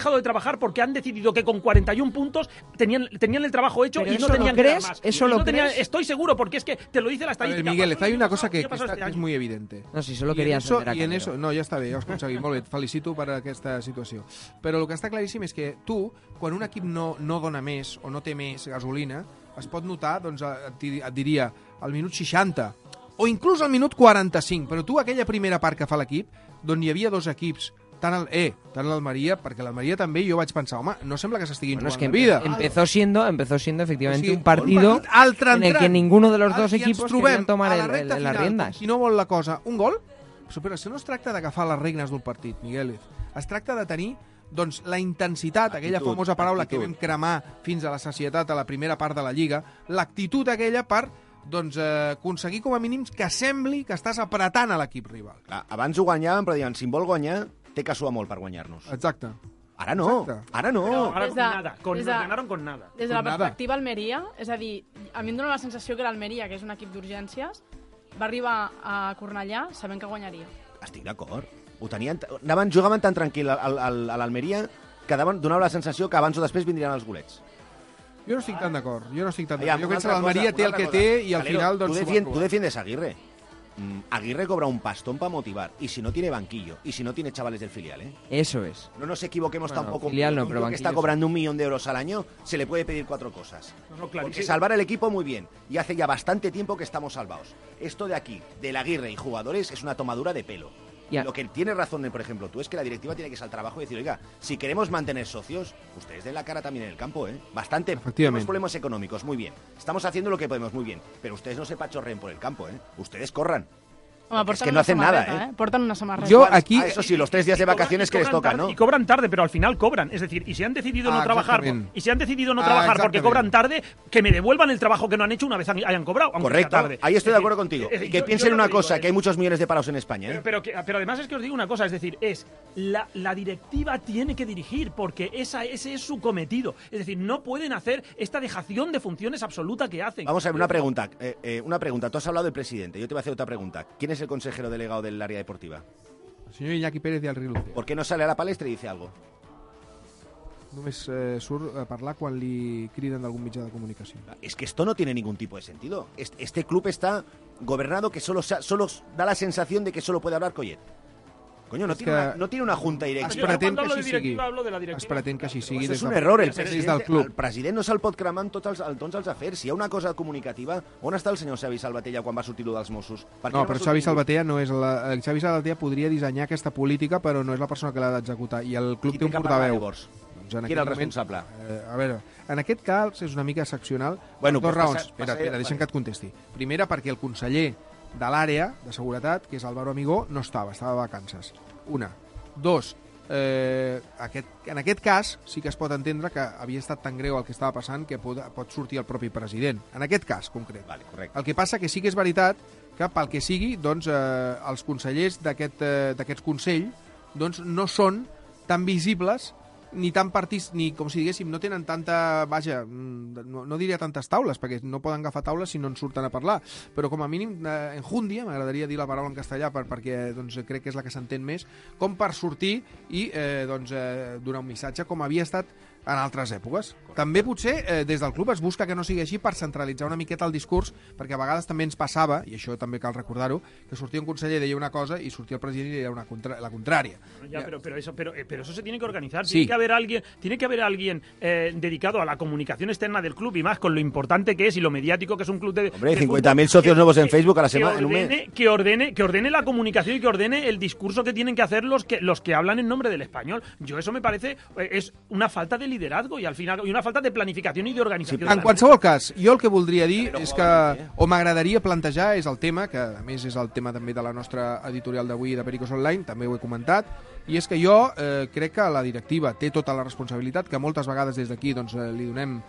porque han decidido que con 41 puntos tenían el trabajo hecho Pero y no eso tenían lo que dar crees, más. eso Y lo no tenían- crees. Estoy seguro, porque es que te lo dice la A ver, estadística. Miguel, hay una cosa que pasó este és año? muy evidente. No, si solo I quería en eso, ascender a i en Calero. eso, no, ja està bé, ja ho has aconseguit, molt bé, et felicito per aquesta situació. Però el que està claríssim és que tu, quan un equip no dona més o no té més gasolina, es pot notar, doncs, et diria, al minut 60 o inclús al minut 45, però tu aquella primera part que fa l'equip, d'on hi havia 2 equips, tant l'Almeria, perquè l'Almeria també jo vaig pensar, home, no sembla que s'estiguin Bueno, es jugant que la vida. empezó siendo efectivamente Sí, un partido un partit en el que ninguno de los dos I ens equipos trobem querían tomar a la recta las final, riendas. Si no vol la cosa, un gol? Però si no es tracta d'agafar les regnes d'un partit, Miguel, es tracta de tenir doncs, la intensitat, aquella famosa paraula que vam cremar fins a la sacietat a la primera part de la Lliga, l'actitud aquella per doncs, aconseguir com a mínim que sembli que estàs apretant a l'equip rival. Clar, abans ho guanyaven, però diuen, si en vol guanyar, té que suar molt per guanyar-nos. Exacte. Ara no, ara no. Però Ahora des con de- nada, des de- nos ganaron con nada. Des de la Nada. perspectiva Almeria, és a dir, a mi em dóna la sensació que l'Almeria, que és un equip d'urgències, va arribar a Cornellà sabent que guanyaria. Estic d'acord. Jugaven tan tranquil a l'Almeria que donava la sensació que abans o després vindrien els golets. Jo no estic tan d'acord. Jo penso que Una l'Almeria altra té el que cosa. té i al Calero, final doncs, tú defiendes a Aguirre. Aguirre cobra un pastón para motivar. Y si no tiene banquillo, y si no tiene chavales del filial, ¿eh? Eso es. No nos equivoquemos Bueno, tampoco. filial no, Un pero tío que banquillo está cobrando 1 millón de euros al año, se le puede pedir 4 cosas. Porque salvar el equipo muy bien. Y hace ya bastante tiempo que estamos salvados. Esto de aquí, del Aguirre y jugadores, es una tomadura de pelo. Ya. Lo que tienes razón, por ejemplo, tú es que la directiva tiene que ir al trabajo y decir, oiga, si queremos mantener socios, ustedes den la cara también en el campo, ¿eh? Bastante. Tenemos problemas económicos, muy bien. Estamos haciendo lo que podemos, muy bien. Pero ustedes no se pachorreen por el campo, ¿eh? Ustedes corran. Home, Porque es porten que no una hacen nada, samarreta, Porten una samarreta. Jo aquí... eso sí, los 3 días de vacaciones que les toca, ¿no? Y cobran tarde, pero al final cobran. Es decir, y si han decidido no trabajar, exactamente. y si han decidido no trabajar porque exactamente. cobran tarde, que me devuelvan el trabajo que no han hecho una vez hayan cobrado. aunque Correcto, sea tarde. ahí estoy Es de decir, acuerdo contigo. es decir, Y que yo piensen lo una digo, cosa, que hay muchos millones de parados en España, ¿eh? Pero además es que os digo una cosa, es decir, la directiva tiene que dirigir porque ese es su cometido. Es decir, no pueden hacer esta dejación de funciones absoluta que hacen. Vamos a ver, una pregunta. Tú has hablado del presidente, yo te voy a hacer otra pregunta. ¿Quién es el consejero delegado del área deportiva? El senyor Iñaki Pérez de Alriluce. ¿Por qué no sale a la palestra y dice algo? Només surt a parlar quan li criden d'algun mitjà de comunicació. Es que esto no tiene ningún tipo de sentido. Este club está gobernado que solo da la sensación de que solo puede hablar Collet. Coño, no tiene una junta directa. Es pretén que així sigui. Es pretén que així sigui. Eso des és un del- error. des del club. El president no se'l pot cremar amb tots els afers. Si hi ha una cosa comunicativa, on està el senyor Xavi Salvatella quan va sortir dels Mossos? Per què No, va però sortir Xavi ningú? Salvatella no és el Xavi Salvatella podria dissenyar aquesta política, però no és la persona que l'ha d'executar. I el club Qui té té un que parlar, portaveu. llavors? Doncs en Qui era aquest el responsable? A veure, en aquest cas és una mica excepcional. Bueno, per dues pues raons. passa- Espera, deixa'm que et contesti. Primera, perquè el conseller de l'àrea de seguretat, que és Álvaro Amigó, no estava de vacances. Una. Dos, en aquest cas sí que es pot entendre que havia estat tan greu el que estava passant que pot sortir el propi president. En aquest cas concret. Vale, correcte. El que passa que sí que és veritat que pel que sigui, doncs, els consellers d'aquest Consell doncs, no són tan visibles ni tan partits, ni com si diguéssim, no tenen tanta, vaja, no diria tantes taules, perquè no poden agafar taules si no en surten a parlar, però com a mínim enjundia, m'agradaria dir la paraula en castellà perquè doncs, crec que és la que s'entén més, com per sortir i doncs, donar un missatge, com havia estat en altres èpoques. També potser des del club es busca que no sigui així per centralitzar una miqueta el discurs, perquè a vegades també ens passava, i això també cal recordar-ho, que sortia un conseller i deia una cosa i sortia el president i deia la contrària. Ya, pero eso se tiene que organizar. Sí. Tiene que haber alguien dedicado a la comunicación externa del club y más con lo importante que es y lo mediático que es un club de... Hombre, 50.000 socios nuevos en Facebook a la semana, en un mes. Que ordene la comunicación y que ordene el discurso que tienen que hacer los que hablan en nombre del español. Yo eso me parece es una falta de liderazgo y al final y una falta de planificación y de organización. En qualsevol cas, jo el que voldria dir és que, o m'agradaria plantejar, és el tema, que a més és el tema també de la nostra editorial d'avui de Pericos Online, també ho he comentat, i és que jo crec que la directiva té tota la responsabilitat, que moltes vegades des d'aquí doncs, li donem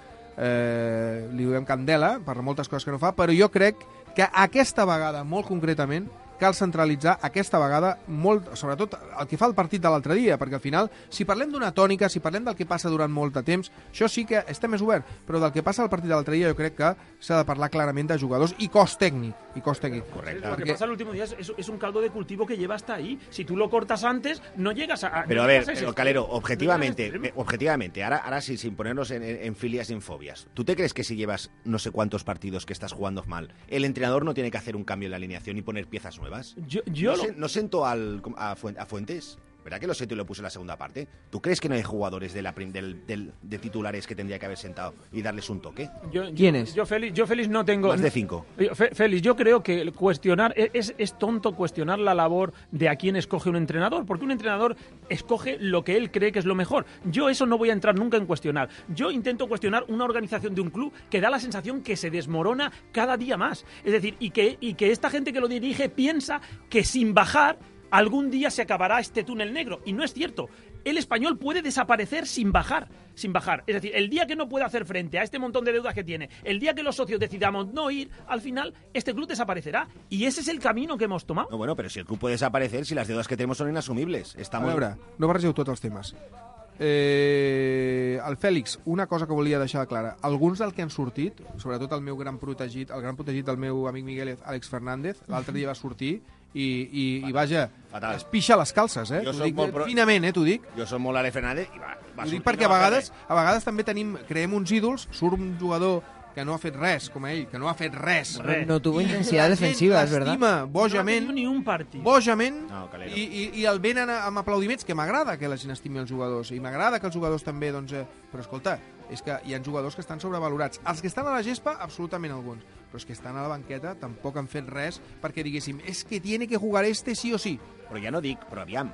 candela per moltes coses que no fa, però jo crec que aquesta vegada, molt concretament, cal centralitzar aquesta vegada molt, sobretot el que fa el partit de l'altre dia, perquè al final, si parlem d'una tònica, si parlem del que passa durant molt de temps, això sí que està més obert, però del que passa al partit de l'altre dia jo crec que s'ha de parlar clarament de jugadors i cos tècnic. Correcto. Lo que pasa el último día es un caldo de cultivo que lleva hasta ahí. Si tú lo cortas antes, no llegas a... Pero a ver, Calero, objetivamente, ahora sí, sin ponernos en filias y en fobias, ¿tú te crees que si llevas no sé cuántos partidos que estás jugando mal, el entrenador no tiene que hacer un cambio en la alineación y poner piezas nuevas? ¿No sentó a Fuentes? ¿Verdad que lo sentó y lo puso en la segunda parte? ¿Tú crees que no hay jugadores de titulares que tendría que haber sentado y darles un toque? ¿Quiénes? Yo, Félix, no tengo... Más de 5. Félix, yo creo que cuestionar... Es tonto cuestionar la labor de a quién escoge un entrenador, porque un entrenador escoge lo que él cree que es lo mejor. Yo eso no voy a entrar nunca en cuestionar. Yo intento cuestionar una organización de un club que da la sensación que se desmorona cada día más. Es decir, y que esta gente que lo dirige piensa que sin bajar algún día se acabará este túnel negro. Y no es cierto. El Español puede desaparecer sin bajar. Es decir, el día que no pueda hacer frente a este montón de deudas que tiene, el día que los socios decidamos no ir, al final este club desaparecerá. Y ese es el camino que hemos tomado. No, bueno, pero si el club puede desaparecer, si las deudas que tenemos son inasumibles. A veure, no barregeu tots els temes. El Fèlix, una cosa que volia deixar clara. Alguns del que han sortit, sobretot el gran protegit del meu amic Miguel, Àlex Fernández, l'altre dia va sortir i vaja, fatal. es pixa les calces, Jo t'ho dic finament, t'ho dic. Jo soc molt Àlex Fernández i va Ho dic perquè a vegades també creem uns ídols, surt un jugador que no ha fet res, com ell, que no ha fet res. No tuvo intensidad defensiva, es verdad. L'estima bojament, ni un partit. I el venen amb aplaudiments, que m'agrada que la gent estimi els jugadors, i m'agrada que els jugadors també, doncs... Però escolta, és que hi ha jugadors que estan sobrevalorats. Els que estan a la gespa, absolutament alguns. Però els que estan a la banqueta tampoc han fet res perquè diguéssim, és que tiene que jugar este sí o sí. Però ja no dic, ja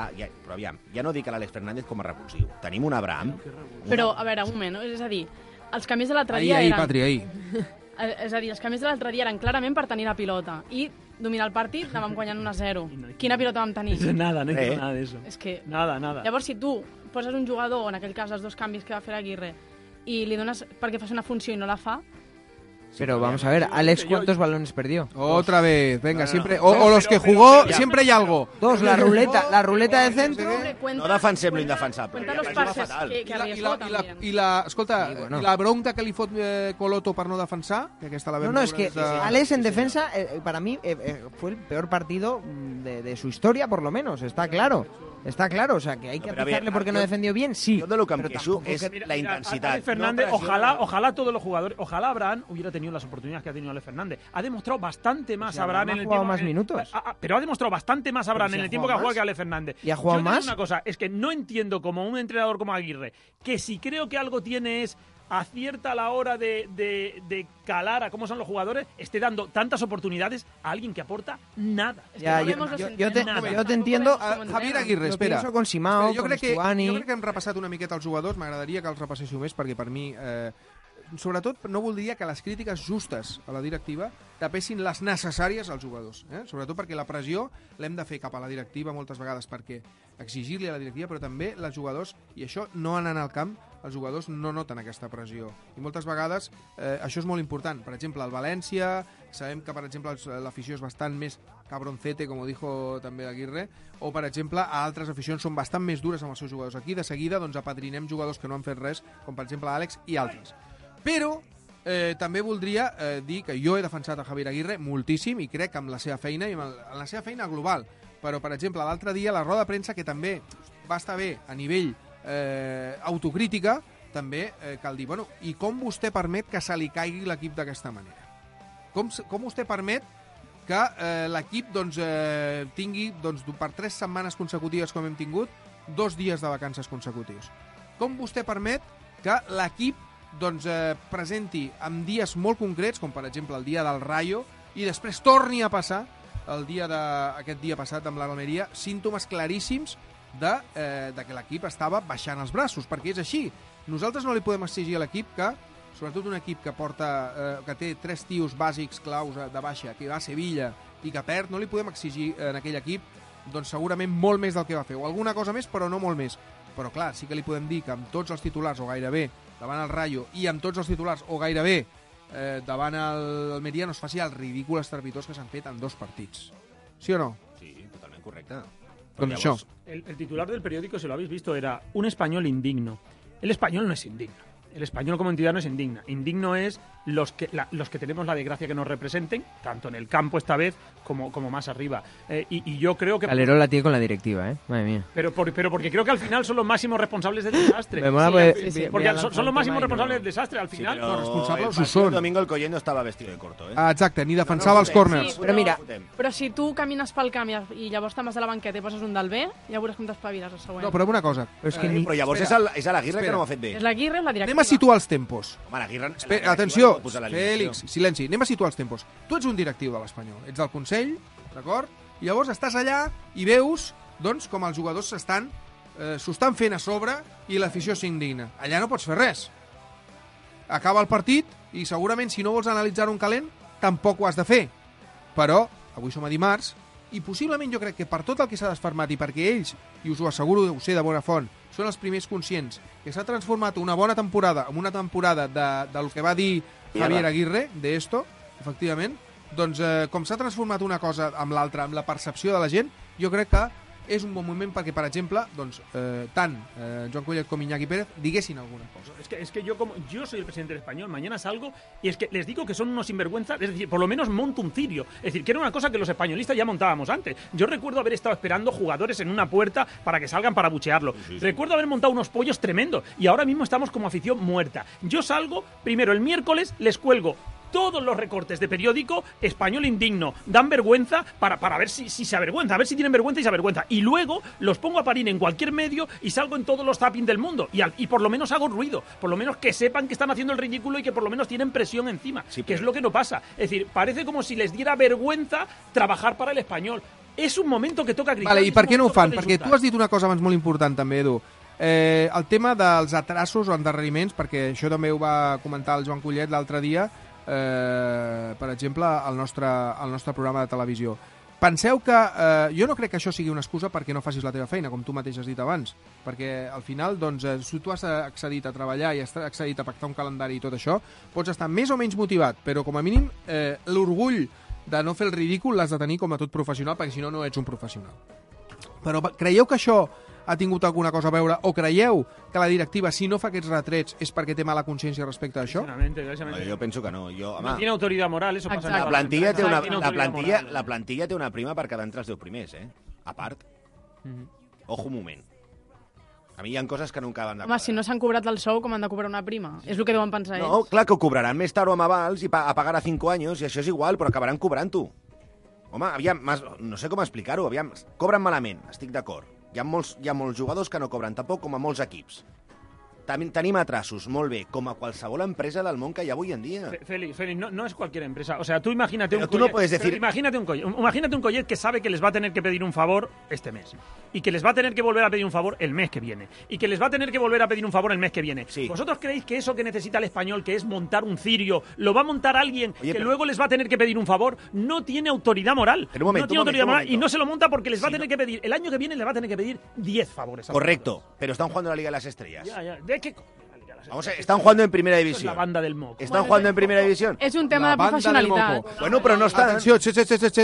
no dic a l'Àlex Fernández com a repulsiu. Tenim un Abraham... Però, a veure, un moment, és a dir, els canvis de l'altre dia eren... És a dir, els canvis de l'altre dia eren clarament per tenir la pilota i dominar el partit anàvem guanyant 1-0. Quina pilota vam tenir? Nada, no hizo nada de eso. És que... Nada. Llavors, si tu poses un jugador, en aquell cas els dos canvis que va fer Aguirre, i li dones perquè faci una funció i no la fa... Pero vamos a ver, Alex, ¿cuántos balones perdió? Otra vez, venga, siempre... O los que jugó, siempre hay algo. Dos, la ruleta de centro... No defensem l'indefensable. Cuenta los pases que arriesgó también. Escolta, i la bronca que li fot Coloto per no defensar, que aquesta la vam No, es que Alex en defensa, para mí, fue el peor partido de su historia, por lo menos, está claro. Está claro, o sea, que hay que atizarle porque no defendió bien, sí. Yo de lo que me quejo es la intensidad. Alex Fernández, ojalá todos los jugadores, ojalá Abraham hubiera tenido las oportunidades que ha tenido Alex Fernández. Ha demostrado bastante más Abraham en el tiempo. más minutos. Pero ha demostrado bastante más Abraham en el tiempo que ha jugado que Alex Fernández. ¿Y ha jugado más? Una cosa, es que no entiendo como un entrenador como Aguirre, que si creo que algo tiene es acierta a la hora de calar a cómo son los jugadores, esté dando tantas oportunidades a alguien que aporta nada. Yo te entiendo. Javier Aguirre, espera. Penso con Simao, jo con crec que hem repassat una miqueta els jugadors, m'agradaria que els repasséssiu més, perquè per mi, sobretot, no voldria que les crítiques justes a la directiva tapessin les necessàries als jugadors. Sobretot perquè la pressió l'hem de fer cap a la directiva moltes vegades, perquè exigir-li a la directiva, però també els jugadors, i això no anant al camp, els jugadors no noten aquesta pressió. I moltes vegades això és molt important. Per exemple, al València, sabem que, per exemple, l'afició és bastant més cabroncete, com ho dijo també Aguirre, o, per exemple, a altres aficions són bastant més dures amb els seus jugadors. Aquí, de seguida, doncs, apadrinem jugadors que no han fet res, com, per exemple, Àlex i altres. Però també voldria dir que jo he defensat a Javier Aguirre moltíssim i crec amb la seva feina i amb la seva feina global. Però, per exemple, l'altre dia la roda de premsa, que també va estar bé a nivell autocrítica, també cal dir, bueno, i com vostè permet que se li caigui l'equip d'aquesta manera? Com vostè permet que l'equip doncs, tingui doncs, per 3 setmanes consecutives com hem tingut, 2 dies de vacances consecutius? Com vostè permet que l'equip doncs, presenti en dies molt concrets, com per exemple el dia del Rayo, i després torni a passar aquest dia passat amb l'Almeria, símptomes claríssims de que l'equip estava baixant els braços, perquè és així. Nosaltres no li podem exigir a l'equip que, sobretot un equip que té 3 tios bàsics claus de baixa, que va a Sevilla i que perd, no li podem exigir en aquell equip doncs, segurament molt més del que va fer, o alguna cosa més, però no molt més. Però clar, sí que li podem dir que amb tots els titulars, o gairebé, davant el Rayo, i amb tots els titulars, o gairebé, davant l'Almeria, no es faci el ridícul estrepitós que s'han fet en 2 partits. ¿Sí o no? Sí, totalment correcte. Doncs això. El titular del periódico, si lo habéis visto, era un español indigno. El español no es indigno. El español como entidad no es indigna. Indigno es los que tenemos la desgracia que nos representen, tanto en el campo esta vez como más arriba. Y yo creo que... Calderón la tiene con la directiva, ¿eh? Madre mía. Pero porque creo que al final son los máximos responsables del desastre. Porque son los máximos responsables del desastre. Al final, los responsables ho són. El domingo el Collent no estava vestido de corto, eh? Exacte, ni defensava els córners. Sí, però si tu camines pel camp i llavors te'n vas a la banqueta i poses un del B, ja veuràs com t'espaviles el següent. No, però una cosa. Però llavors és a l'Aguirre que no ho ha fet bé. És l'Aguirre, la directiva. Anem a situar els tempos. Home, l'Aguirre... Atenció, Fèlix, silenci. Anem a situar els tempos. Tu ets un directiu de l'Espanyol, ets del Consell, d'acord? I llavors estàs allà i veus doncs, com els jugadors s'ho estan fent a sobre i l'afició s'indigna. Allà no pots fer res. Acaba el partit i segurament si no vols analitzar un calent tampoc ho has de fer. Però avui som a dimarts i possiblement jo crec que per tot el que s'ha desfermat i perquè ells, i us ho asseguro, ho sé de bona font, són els primers conscients que s'ha transformat una bona temporada en una temporada del que va dir Javier Aguirre, d'esto, efectivament, doncs com s'ha transformat una cosa amb l'altra, amb la percepció de la gent, jo crec que és un bon moment perquè, per exemple, doncs, tant Joan Collet com Iñaki Pérez diguessin alguna cosa. Es que yo soy el presidente del Español, mañana salgo y es que les digo que son unos sinvergüenzas, es decir, por lo menos monto un cirio. Es decir, que era una cosa que los españolistas ya montábamos antes. Yo recuerdo haber estado esperando jugadores en una puerta para que salgan para buchearlo. Sí. Recuerdo haber montado unos pollos tremendos y ahora mismo estamos como afición muerta. Yo salgo, primero el miércoles les cuelgo todos los recortes de periódico, Español indigno, dan vergüenza para ver si se avergüenza, a ver si tienen vergüenza y se avergüenza. Y luego los pongo a parir en cualquier medio y salgo en todos los zapping del mundo. Y por lo menos hago ruido, por lo menos que sepan que están haciendo el ridículo y que por lo menos tienen presión encima, sí, que es lo que no pasa. Es decir, parece como si les diera vergüenza trabajar para el Español. És un moment que toca gritar. Vale, i per què no ho fan? Perquè tu has dit una cosa abans molt important també, Edu. El tema dels atrasos o endarreriments, perquè això també ho va comentar el Joan Collet l'altre dia, per exemple, al nostre programa de televisió. Penseu que jo no crec que això sigui una excusa perquè no facis la teva feina, com tu mateix has dit abans, perquè al final, doncs, si tu has accedit a treballar i has accedit a pactar un calendari i tot això, pots estar més o menys motivat, però com a mínim l'orgull de no fer el ridícul l'has de tenir com a tot professional, perquè si no, no ets un professional. Però creieu que això ha tingut alguna cosa a veure, o creieu que la directiva, si no fa aquests retrets, és perquè té mala consciència respecte a això? Jo penso que no. No tiene autoridad moral, eso pasa. La plantilla té una prima per quedar entre els 10 primers, a part. Ojo un moment. A mi hi ha coses que no em acaben de... Home, si no s'han cobrat el sou, com han de cobrar una prima? És el que deuen pensar ells. No, clar que ho cobraran més tard o amb avals i a pagar a 5 anys, i això és igual, però acabaran cobrant-ho. Home, aviam, no sé com explicar-ho, aviam, cobren malament, estic d'acord. Hi ha molts jugadors que no cobren tampoc, com a molts equips. Tenim atrasos, molt bé, com a qualsevol empresa del món que hi ha avui en dia. Félix, no es cualquier empresa. O sea, tú imagínate un Collet. Imagínate un Collet que sabe que les va a tener que pedir un favor este mes. Y que les va a tener que volver a pedir un favor el mes que viene. Y que les va a tener que volver a pedir un favor el mes que viene. Sí. ¿Vosotros creéis que eso que necesita el Español, que es montar un cirio, lo va a montar alguien luego les va a tener que pedir un favor? No tiene autoridad moral. No tiene autoridad moral y no se lo monta porque les va a tener que pedir. El año que viene les va a tener que pedir 10 favores. Correcto, pero están jugando la Liga de las Estrellas. ¿De qué? Vamos a ver, están jugando en primera división. La banda del moco. Están jugando en primera división. És un tema de professionalitat. Bueno, però no estan... Atenció,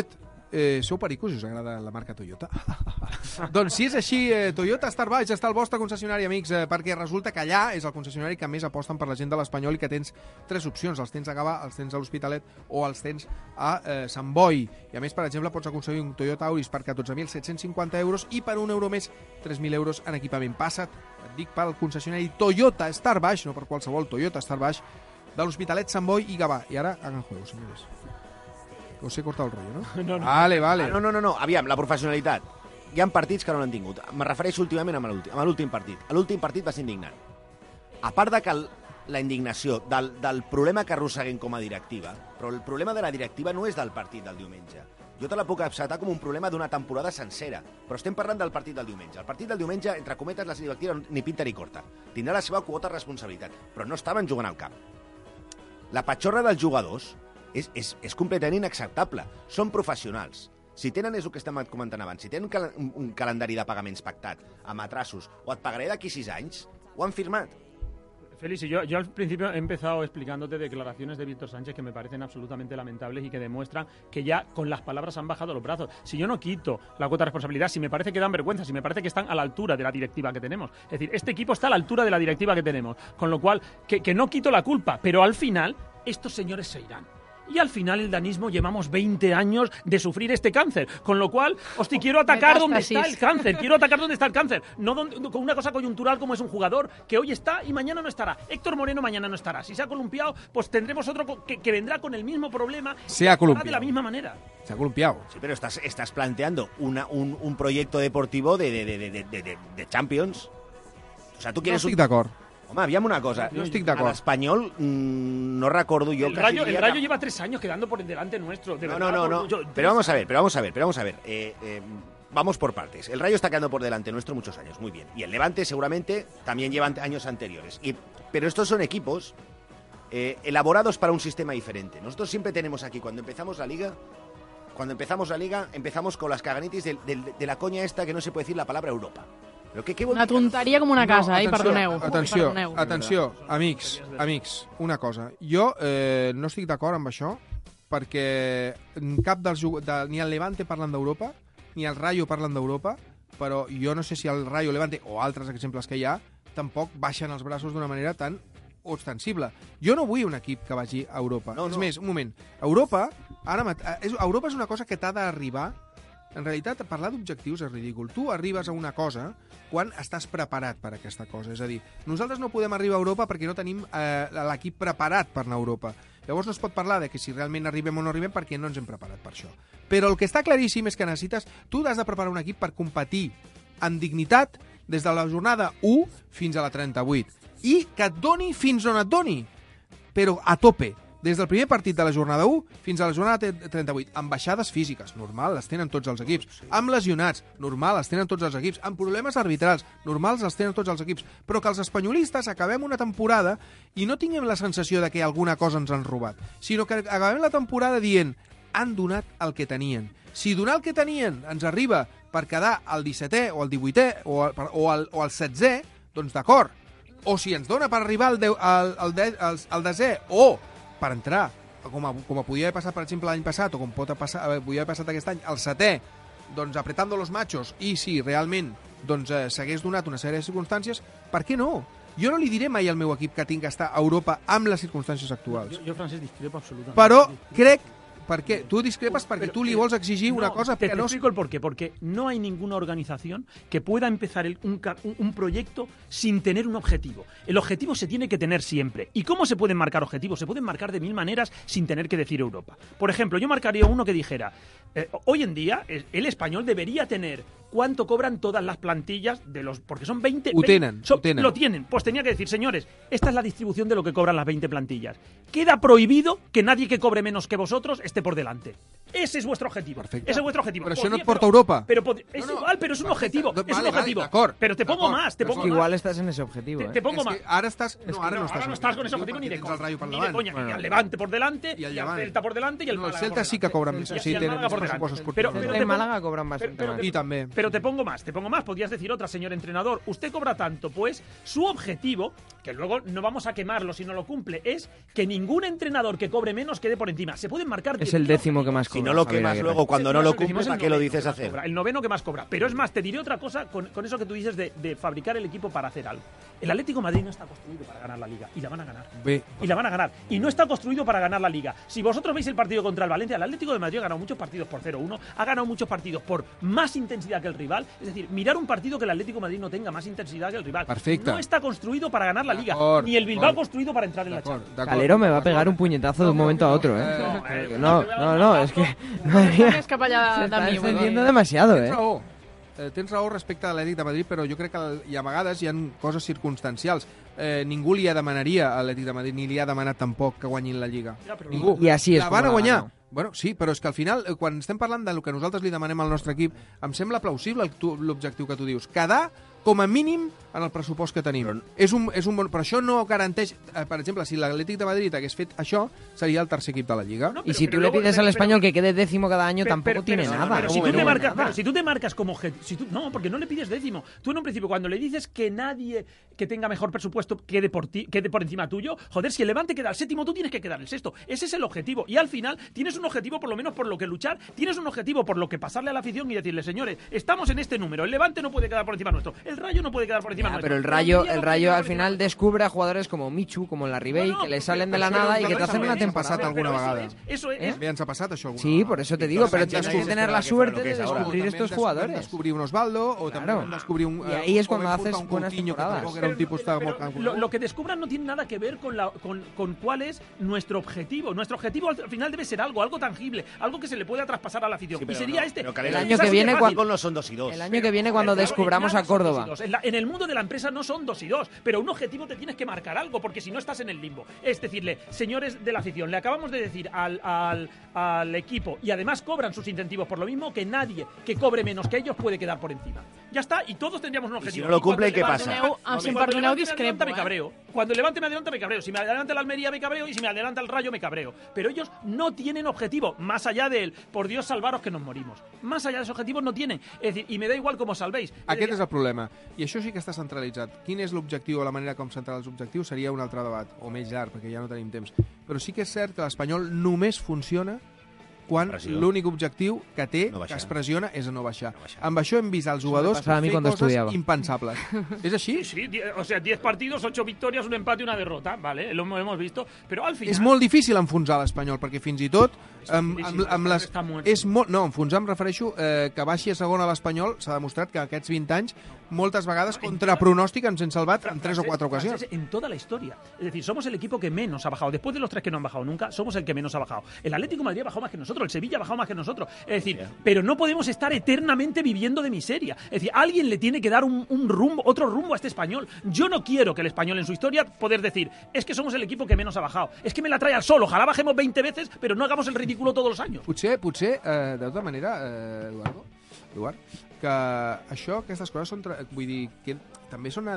Sou pericos i us agrada la marca Toyota? Doncs si és així, Toyota Star Baix està al vostre concessionari, amics, perquè resulta que allà és el concessionari que més aposten per la gent de l'Espanyol i que tens 3 opcions. Els tens a Gavà, els tens a l'Hospitalet o els tens a Sant Boi. I a més, per exemple, pots aconseguir un Toyota Auris per 14.750 euros i per €1 més 3.000 euros en equipament. Passa't, et dic, pel concessionari Toyota Star Baix, no per qualsevol, Toyota Star Baix, de l'Hospitalet, Sant Boi i Gavà. I ara, hagan juego, senyores. Us he cortat el rotllo, no? No. Vale. No. Aviam, la professionalitat. Hi ha partits que no l'han tingut. Me refereixo últimament a l'últim partit. L'últim partit va ser indignant. A part de que la indignació del problema que arrosseguem com a directiva, però el problema de la directiva no és del partit del diumenge. Jo te la puc acceptar com un problema d'una temporada sencera, però estem parlant del partit del diumenge. El partit del diumenge, entre cometes, la directiva ni pinta ni corta. Tindrà la seva quota de responsabilitat, però no estaven jugant al camp. La patxorra dels jugadors és completament inacceptable. Són professionals. Si tenen, és el que estem comentant abans, si tenen un calendari de pagaments pactat amb atrasos o et pagaré d'aquí 6 anys, ho han firmat. Félix, yo al principio he empezado explicándote declaraciones de Víctor Sánchez que me parecen absolutamente lamentables y que demuestran que ya con las palabras han bajado los brazos. Si yo no quito la cuota de responsabilidad, si me parece que dan vergüenza, si me parece que están a la altura de la directiva que tenemos. Es decir, este equipo está a la altura de la directiva que tenemos. Con lo cual, que no quito la culpa, pero al final estos señores se irán. Y al final el danismo llevamos 20 años de sufrir este cáncer. Con lo cual, quiero atacar donde está el cáncer. Quiero atacar donde está el cáncer. No con una cosa coyuntural como es un jugador que hoy está y mañana no estará. Héctor Moreno mañana no estará. Si se ha columpiado, pues tendremos otro que vendrá con el mismo problema. Se ha columpiado. De la misma manera. Se ha columpiado. Sí, pero estás planteando un proyecto deportivo de Champions. O sea, tú quieres... No estic d'acord. Home, aviam una cosa. No estic d'acord. A l'Espanyol no recuerdo yo... El Rayo lleva 3 años quedando por delante nuestro. No. Pero vamos a ver. Vamos por partes. El Rayo está quedando por delante nuestro muchos años, muy bien. Y el Levante seguramente también llevan años anteriores. Pero estos son equipos elaborados para un sistema diferente. Nosotros siempre tenemos aquí, cuando empezamos la liga, empezamos con las caganitis de la coña esta que no se puede decir la palabra Europa. Una tonteria com una casa, perdoneu. Atenció, amics, una cosa. Jo no estic d'acord amb això perquè cap ni el Levante parlen d'Europa, ni el Rayo parlen d'Europa, però jo no sé si el Rayo, Levante o altres exemples que hi ha tampoc baixen els braços d'una manera tan ostensible. Jo no vull un equip que vagi a Europa. És més, un moment. Europa és una cosa que t'ha d'arribar. En realitat, parlar d'objectius és ridícul. Tu arribes a una cosa quan estàs preparat per a aquesta cosa. És a dir, nosaltres no podem arribar a Europa perquè no tenim l'equip preparat per anar a Europa. Llavors no es pot parlar de que si realment arribem o no arribem perquè no ens hem preparat per això. Però el que està claríssim és que tu has de preparar un equip per competir amb dignitat des de la jornada 1 fins a la 38. I que et doni fins on et doni, però a tope. Des del primer partit de la jornada 1 fins a la jornada 38, amb baixades físiques, normal, les tenen tots els equips, amb lesionats, normal, les tenen tots els equips, amb problemes arbitrals, normals, els tenen tots els equips, però que els espanyolistes acabem una temporada i no tinguem la sensació de que alguna cosa ens han robat, sinó que acabem la temporada dient han donat el que tenien. Si donar el que tenien ens arriba per quedar al 17è o al 18è o al 16è, doncs d'acord. O si ens dona per arribar al 10è o per entrar, com podia haver passat, per exemple, l'any passat, o com podia haver passat aquest any, el 7è, doncs apretando los machos, i si realment s'hagués donat una sèrie de circumstàncies, per què no? Jo no li diré mai al meu equip que tinc que estar a Europa amb les circumstàncies actuals. Jo Francesc, discrepo absolutament. Però crec... ¿Por qué? Tú discrepas porque tú le vas a exigir una cosa... Te explico el porqué. Porque no hay ninguna organización que pueda empezar un proyecto sin tener un objetivo. El objetivo se tiene que tener siempre. ¿Y cómo se pueden marcar objetivos? Se pueden marcar de 1000 maneras sin tener que decir Europa. Por ejemplo, yo marcaría uno que dijera, hoy en día el español debería tener cuánto cobran todas las plantillas de los... Porque son 20... Lo tienen. Pues tenía que decir, señores, esta es la distribución de lo que cobran las 20 plantillas. Queda prohibido que nadie que cobre menos que vosotros esté por delante. Ese es vuestro objetivo. Perfecte. Ese es vuestro objetivo. Però això no et porta a Europa. Es igual, pero es un objetivo. Es un objetivo. Pero te pongo más. Igual estás en ese objetivo. Te pongo más. Ara estàs... Ahora no estás con ese objetivo ni de coña. Ni al Levante por delante, y al Celta por delante, y el Málaga. El Celta sí que cobran més. Sí, tenen més pressupostos. Pero el Málaga cobran bastante más. Y también. Pero te pongo más. Podrías decir otra, señor entrenador. Usted cobra tanto. Pues su objetivo que luego no vamos a quemarlo si no lo cumple, es que ningún entrenador que cobre menos quede por encima. Se pueden marcar 10 Es el décimo que más cobra. Si no lo quemas luego, cuando no lo cumples, ¿a qué lo dices hacer? El noveno que más cobra. Pero es más, te diré otra cosa con eso que tú dices de fabricar el equipo para hacer algo. El Atlético de Madrid no está construido para ganar la Liga, y la van a ganar. Y la van a ganar. Y no está construido para ganar la Liga. Si vosotros veis el partido contra el Valencia, el Atlético de Madrid ha ganado muchos partidos por 0-1, ha ganado muchos partidos por más intensidad que el rival. Es decir, mirar un partido que el Atlético de Madrid no tenga más intensidad que el rival. Perfecte. No está construido para ganar la Liga, ni el Bilbao construido para entrar en la Champions. Calero me va a pegar un puñetazo de un momento a otro, ¿eh? No, es que... Madre mía, És cap allà de mi. está encendiendo demasiado, ¿eh? Tens raó respecte a l'Atlètic de Madrid, però jo crec que a vegades hi ha coses circumstancials. Ningú li demanaria a l'Atlètic de Madrid, ni li ha demanat tampoc que guanyin la Lliga. Ningú. I així és la com van a la guanyar. ganó. Bueno, sí, però és que al final, quan estem parlant del que nosaltres li demanem al nostre equip, em sembla plausible l'objectiu que tu dius. Quedar com a mínim en el pressupost que tenim. És un bon... Però això no garanteix... per exemple, si l'Atlètic de Madrid hagués fet això, seria el tercer equip de la Lliga. Y si tú le pides al Español que quede décimo cada año, tampoco tiene nada. Pero si tú te marcas como objetivo... No, porque no le pides décimo. Tú en un principio, cuando le dices que nadie que tenga mejor presupuesto quede por encima tuyo, joder, si el Levante queda al séptimo, tú tienes que quedar el sexto. Ese es el objetivo. Y al final tienes un objetivo por lo menos por lo que luchar, tienes un objetivo por lo que pasarle a la afición y decirle, señores, estamos en este número, el Levante no puede quedar por encima nuestro, el Rayo no puede quedar por encima nuestro. Pero el Rayo al final descubre a jugadores como Michu, como la Ribey, que le salen de la nada y que te hacen una temporada. Alguna vegada. Eso es. Bé, ens ha passat això alguna Sí, por eso te digo, pero tienes que tener la suerte de descubrir estos jugadores. Descubrir un Osvaldo, o también descubrir un... Y ahí es cuando haces buenas temporadas. Lo que descubran no tiene nada que ver con cuál es nuestro objetivo. Nuestro objetivo al final debe ser algo tangible, algo que se le pueda traspasar a la afición. Y sería este. El año que viene no son 2 y 2. El año que viene cuando descubramos a Córdoba. En el mundo de la empresa no son 2 y 2, pero un objetivo te tienes que marcar algo, porque si no estás en el limbo. Es decirle, señores de la afición, le acabamos de decir al equipo, y además cobran sus incentivos por lo mismo, que nadie que cobre menos que ellos puede quedar por encima. Ya está, y todos tendríamos un objetivo. Si no lo cumple, ¿qué pasa? Si em perdoneu, discrepo. Me cabreo. Cuando el Levante me adelanta, me cabreo. Si me adelanta el Almería, me cabreo. Y si me adelanta el Rayo, me cabreo. Pero ellos no tienen objetivo, más allá del por Dios salvaros que nos morimos. Más allá de esos objetivos no tienen. Es decir, y me da igual cómo salvéis. Aquest és el problema. I això sí que està centralitzat. Quin és l'objectiu o la manera com centrar els objectius seria un altre debat, o més llarg, perquè ja no tenim temps. Però sí que és cert que l'Espanyol només funciona quan l'únic objectiu que té, que es pressiona, és a no baixar. Amb això hem vist als jugadors fer coses impensables. ¿Es así? Sí, o sea, 10 partidos, 8 victorias, un empate y una derrota, ¿vale? Lo hemos visto, pero al final... És molt difícil enfonsar l'Espanyol, perquè fins i tot amb les... No, enfonsar em refereixo que baixi a segona l'Espanyol, s'ha demostrat que aquests 20 anys moltes vegades contra pronòstic ens hem salvat en 3 o 4 ocasions. En toda la historia. Es decir, somos el equipo que menos ha bajado. Después de los 3 que no han bajado nunca, somos el que menos ha bajado. El Atlético de Madrid ha bajado más que nosotros, el Sevilla ha bajado más que nosotros. Es decir, pero no podemos estar eternamente viviendo de miseria. Es decir, alguien le tiene que dar un rumbo, otro rumbo a este Español. Yo no quiero que el Español en su historia poder decir, es que somos el equipo que menos ha bajado. Es que me la trae al sol. Ojalá bajemos 20 veces, pero no hagamos el ridículo todos los años. Potser, de tota manera, Eduard, que això, aquestes coses són... Vull dir, que també són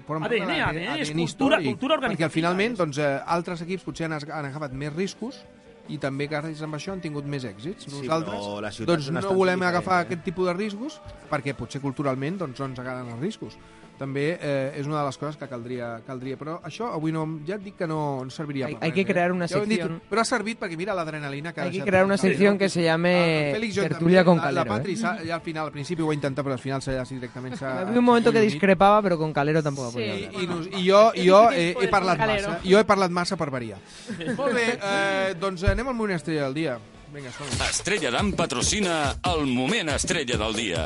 ADN, és cultura organitzativa. Perquè finalment, doncs, altres equips potser han agafat més riscos i també gràcies a això han tingut més èxits. Nosaltres doncs, no volem agafar aquest tipus de riscos perquè potser culturalment doncs, no ens agraden els riscos. També és una de les coses que caldria. Però això avui ja et dic que no serviria per res. Hay que crear una sección... Però ha servit perquè mira l'adrenalina que ha deixat. Hay que crear una sección que se llame Tertulia con Calero. La Patri, ja al final, al principi ho va intentar, però al final directament s'ha... Había un momento que discrepava, però con Calero tampoc podia hablar. I jo he parlat massa. Jo he parlat massa per variar. Molt bé, doncs anem al moment estrella del dia. Vinga, som-hi. Estrella d'Am patrocina el moment estrella del dia.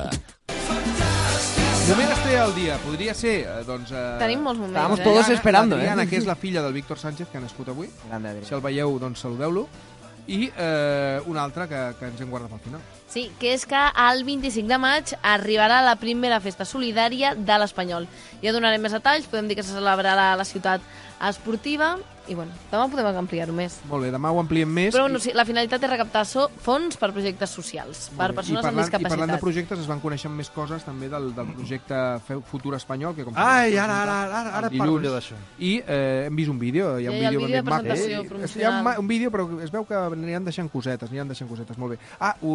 Moment estrella del dia, podria ser, doncs... Tenim molts moments. Estàvamos todos esperando, Adriana, que és la filla del Víctor Sánchez, que ha nascut avui. Si el veieu, doncs saludeu-lo. I un altre que ens hem guardat al final. Sí, que és que el 25 de maig arribarà la primera festa solidària de l'Espanyol. Ja donarem més detalls, podem dir que se celebrarà a la ciutat esportiva i bueno, demà podem ampliar-ho més. Molt bé, demà ho ampliem més. Però bueno, sí, la finalitat és recaptar fons per projectes socials, per persones amb discapacitat. I parlant de projectes, es van conèixer més coses també del projecte Futur Espanyol, que com ara parlo d'això. I hem vist un vídeo, hi ha un vídeo de presentació promocional. Hi ha un vídeo, però es veu que aniran deixant cosetes, molt bé.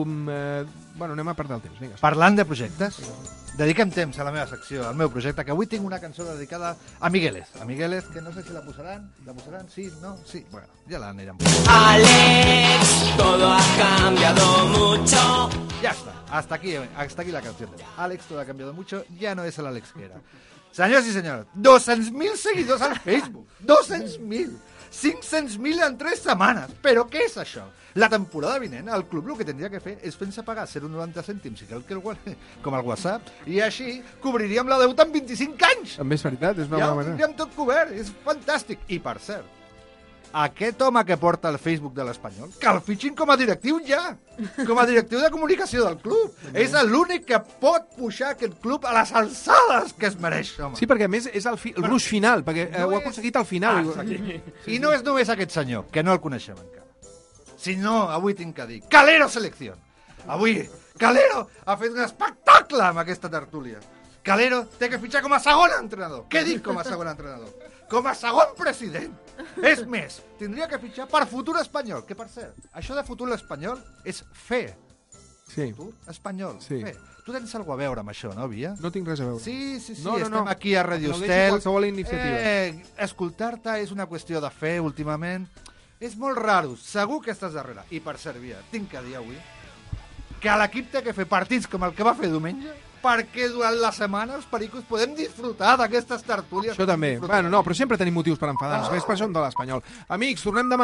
Bueno, anem a perdre el temps, vinga. Parlant de projectes, dediquem temps a la meva secció, al meu projecte, que avui tinc una cançó dedicada a Migueles. A Migueles, que no sé si la posaran. ¿La posaran? Sí, no, sí. Bueno, ya la aniran. Alex, todo ha cambiado mucho. Ya está, hasta aquí la canción. Alex, todo ha cambiado mucho, ya no es el Alex que era. Senyors i senyores, 200.000 seguidors al Facebook. 200.000. 500.000 en 3 setmanes. Però què és això? La temporada vinent, el club el que tindria que fer és fent-se pagar 0,90 cèntims, com el WhatsApp, i així cobriríem la deuta en 25 anys. També és veritat, és una ja bona ho manera. tindríem tot cobert, és fantàstic. I, per cert, aquest home que porta el Facebook de l'Espanyol, que el fitxin com a directiu ja, com a directiu de comunicació del club. És l'únic que pot pujar aquest club a les alçades que es mereix, home. Sí, perquè a més és el gruix final, perquè ho ha aconseguit al final. I no és només aquest senyor, que no el coneixem encara. Sinó, avui tinc que dir, Calero Selección. Avui, Calero ha fet un espectacle amb aquesta tertúlia. Calero té que fitxar com a segon entrenador. Què dic com a segon entrenador? Com a segon president. És més, tindria que fitxar per Futur Espanyol, que per cert, això de Futur Espanyol és fer. Sí. Futur Espanyol, sí. Fer. Tu tens alguna a veure amb això, no, Via? No tinc res a veure. Sí, no, estem aquí a Radio Estel. Estel. Qualsevol iniciativa. Escoltar-te és una qüestió de fe, últimament. És molt raro, segur que estàs darrere. I per cert, Via, tinc que dir avui que l'equip té que fer partits com el que va fer diumenge perquè durant la setmana els pericos podem disfrutar d'aquestes tertúlies. Això també. Bueno, no, però sempre tenim motius per enfadar-nos. És per això de l'Espanyol. Amics, tornem demà.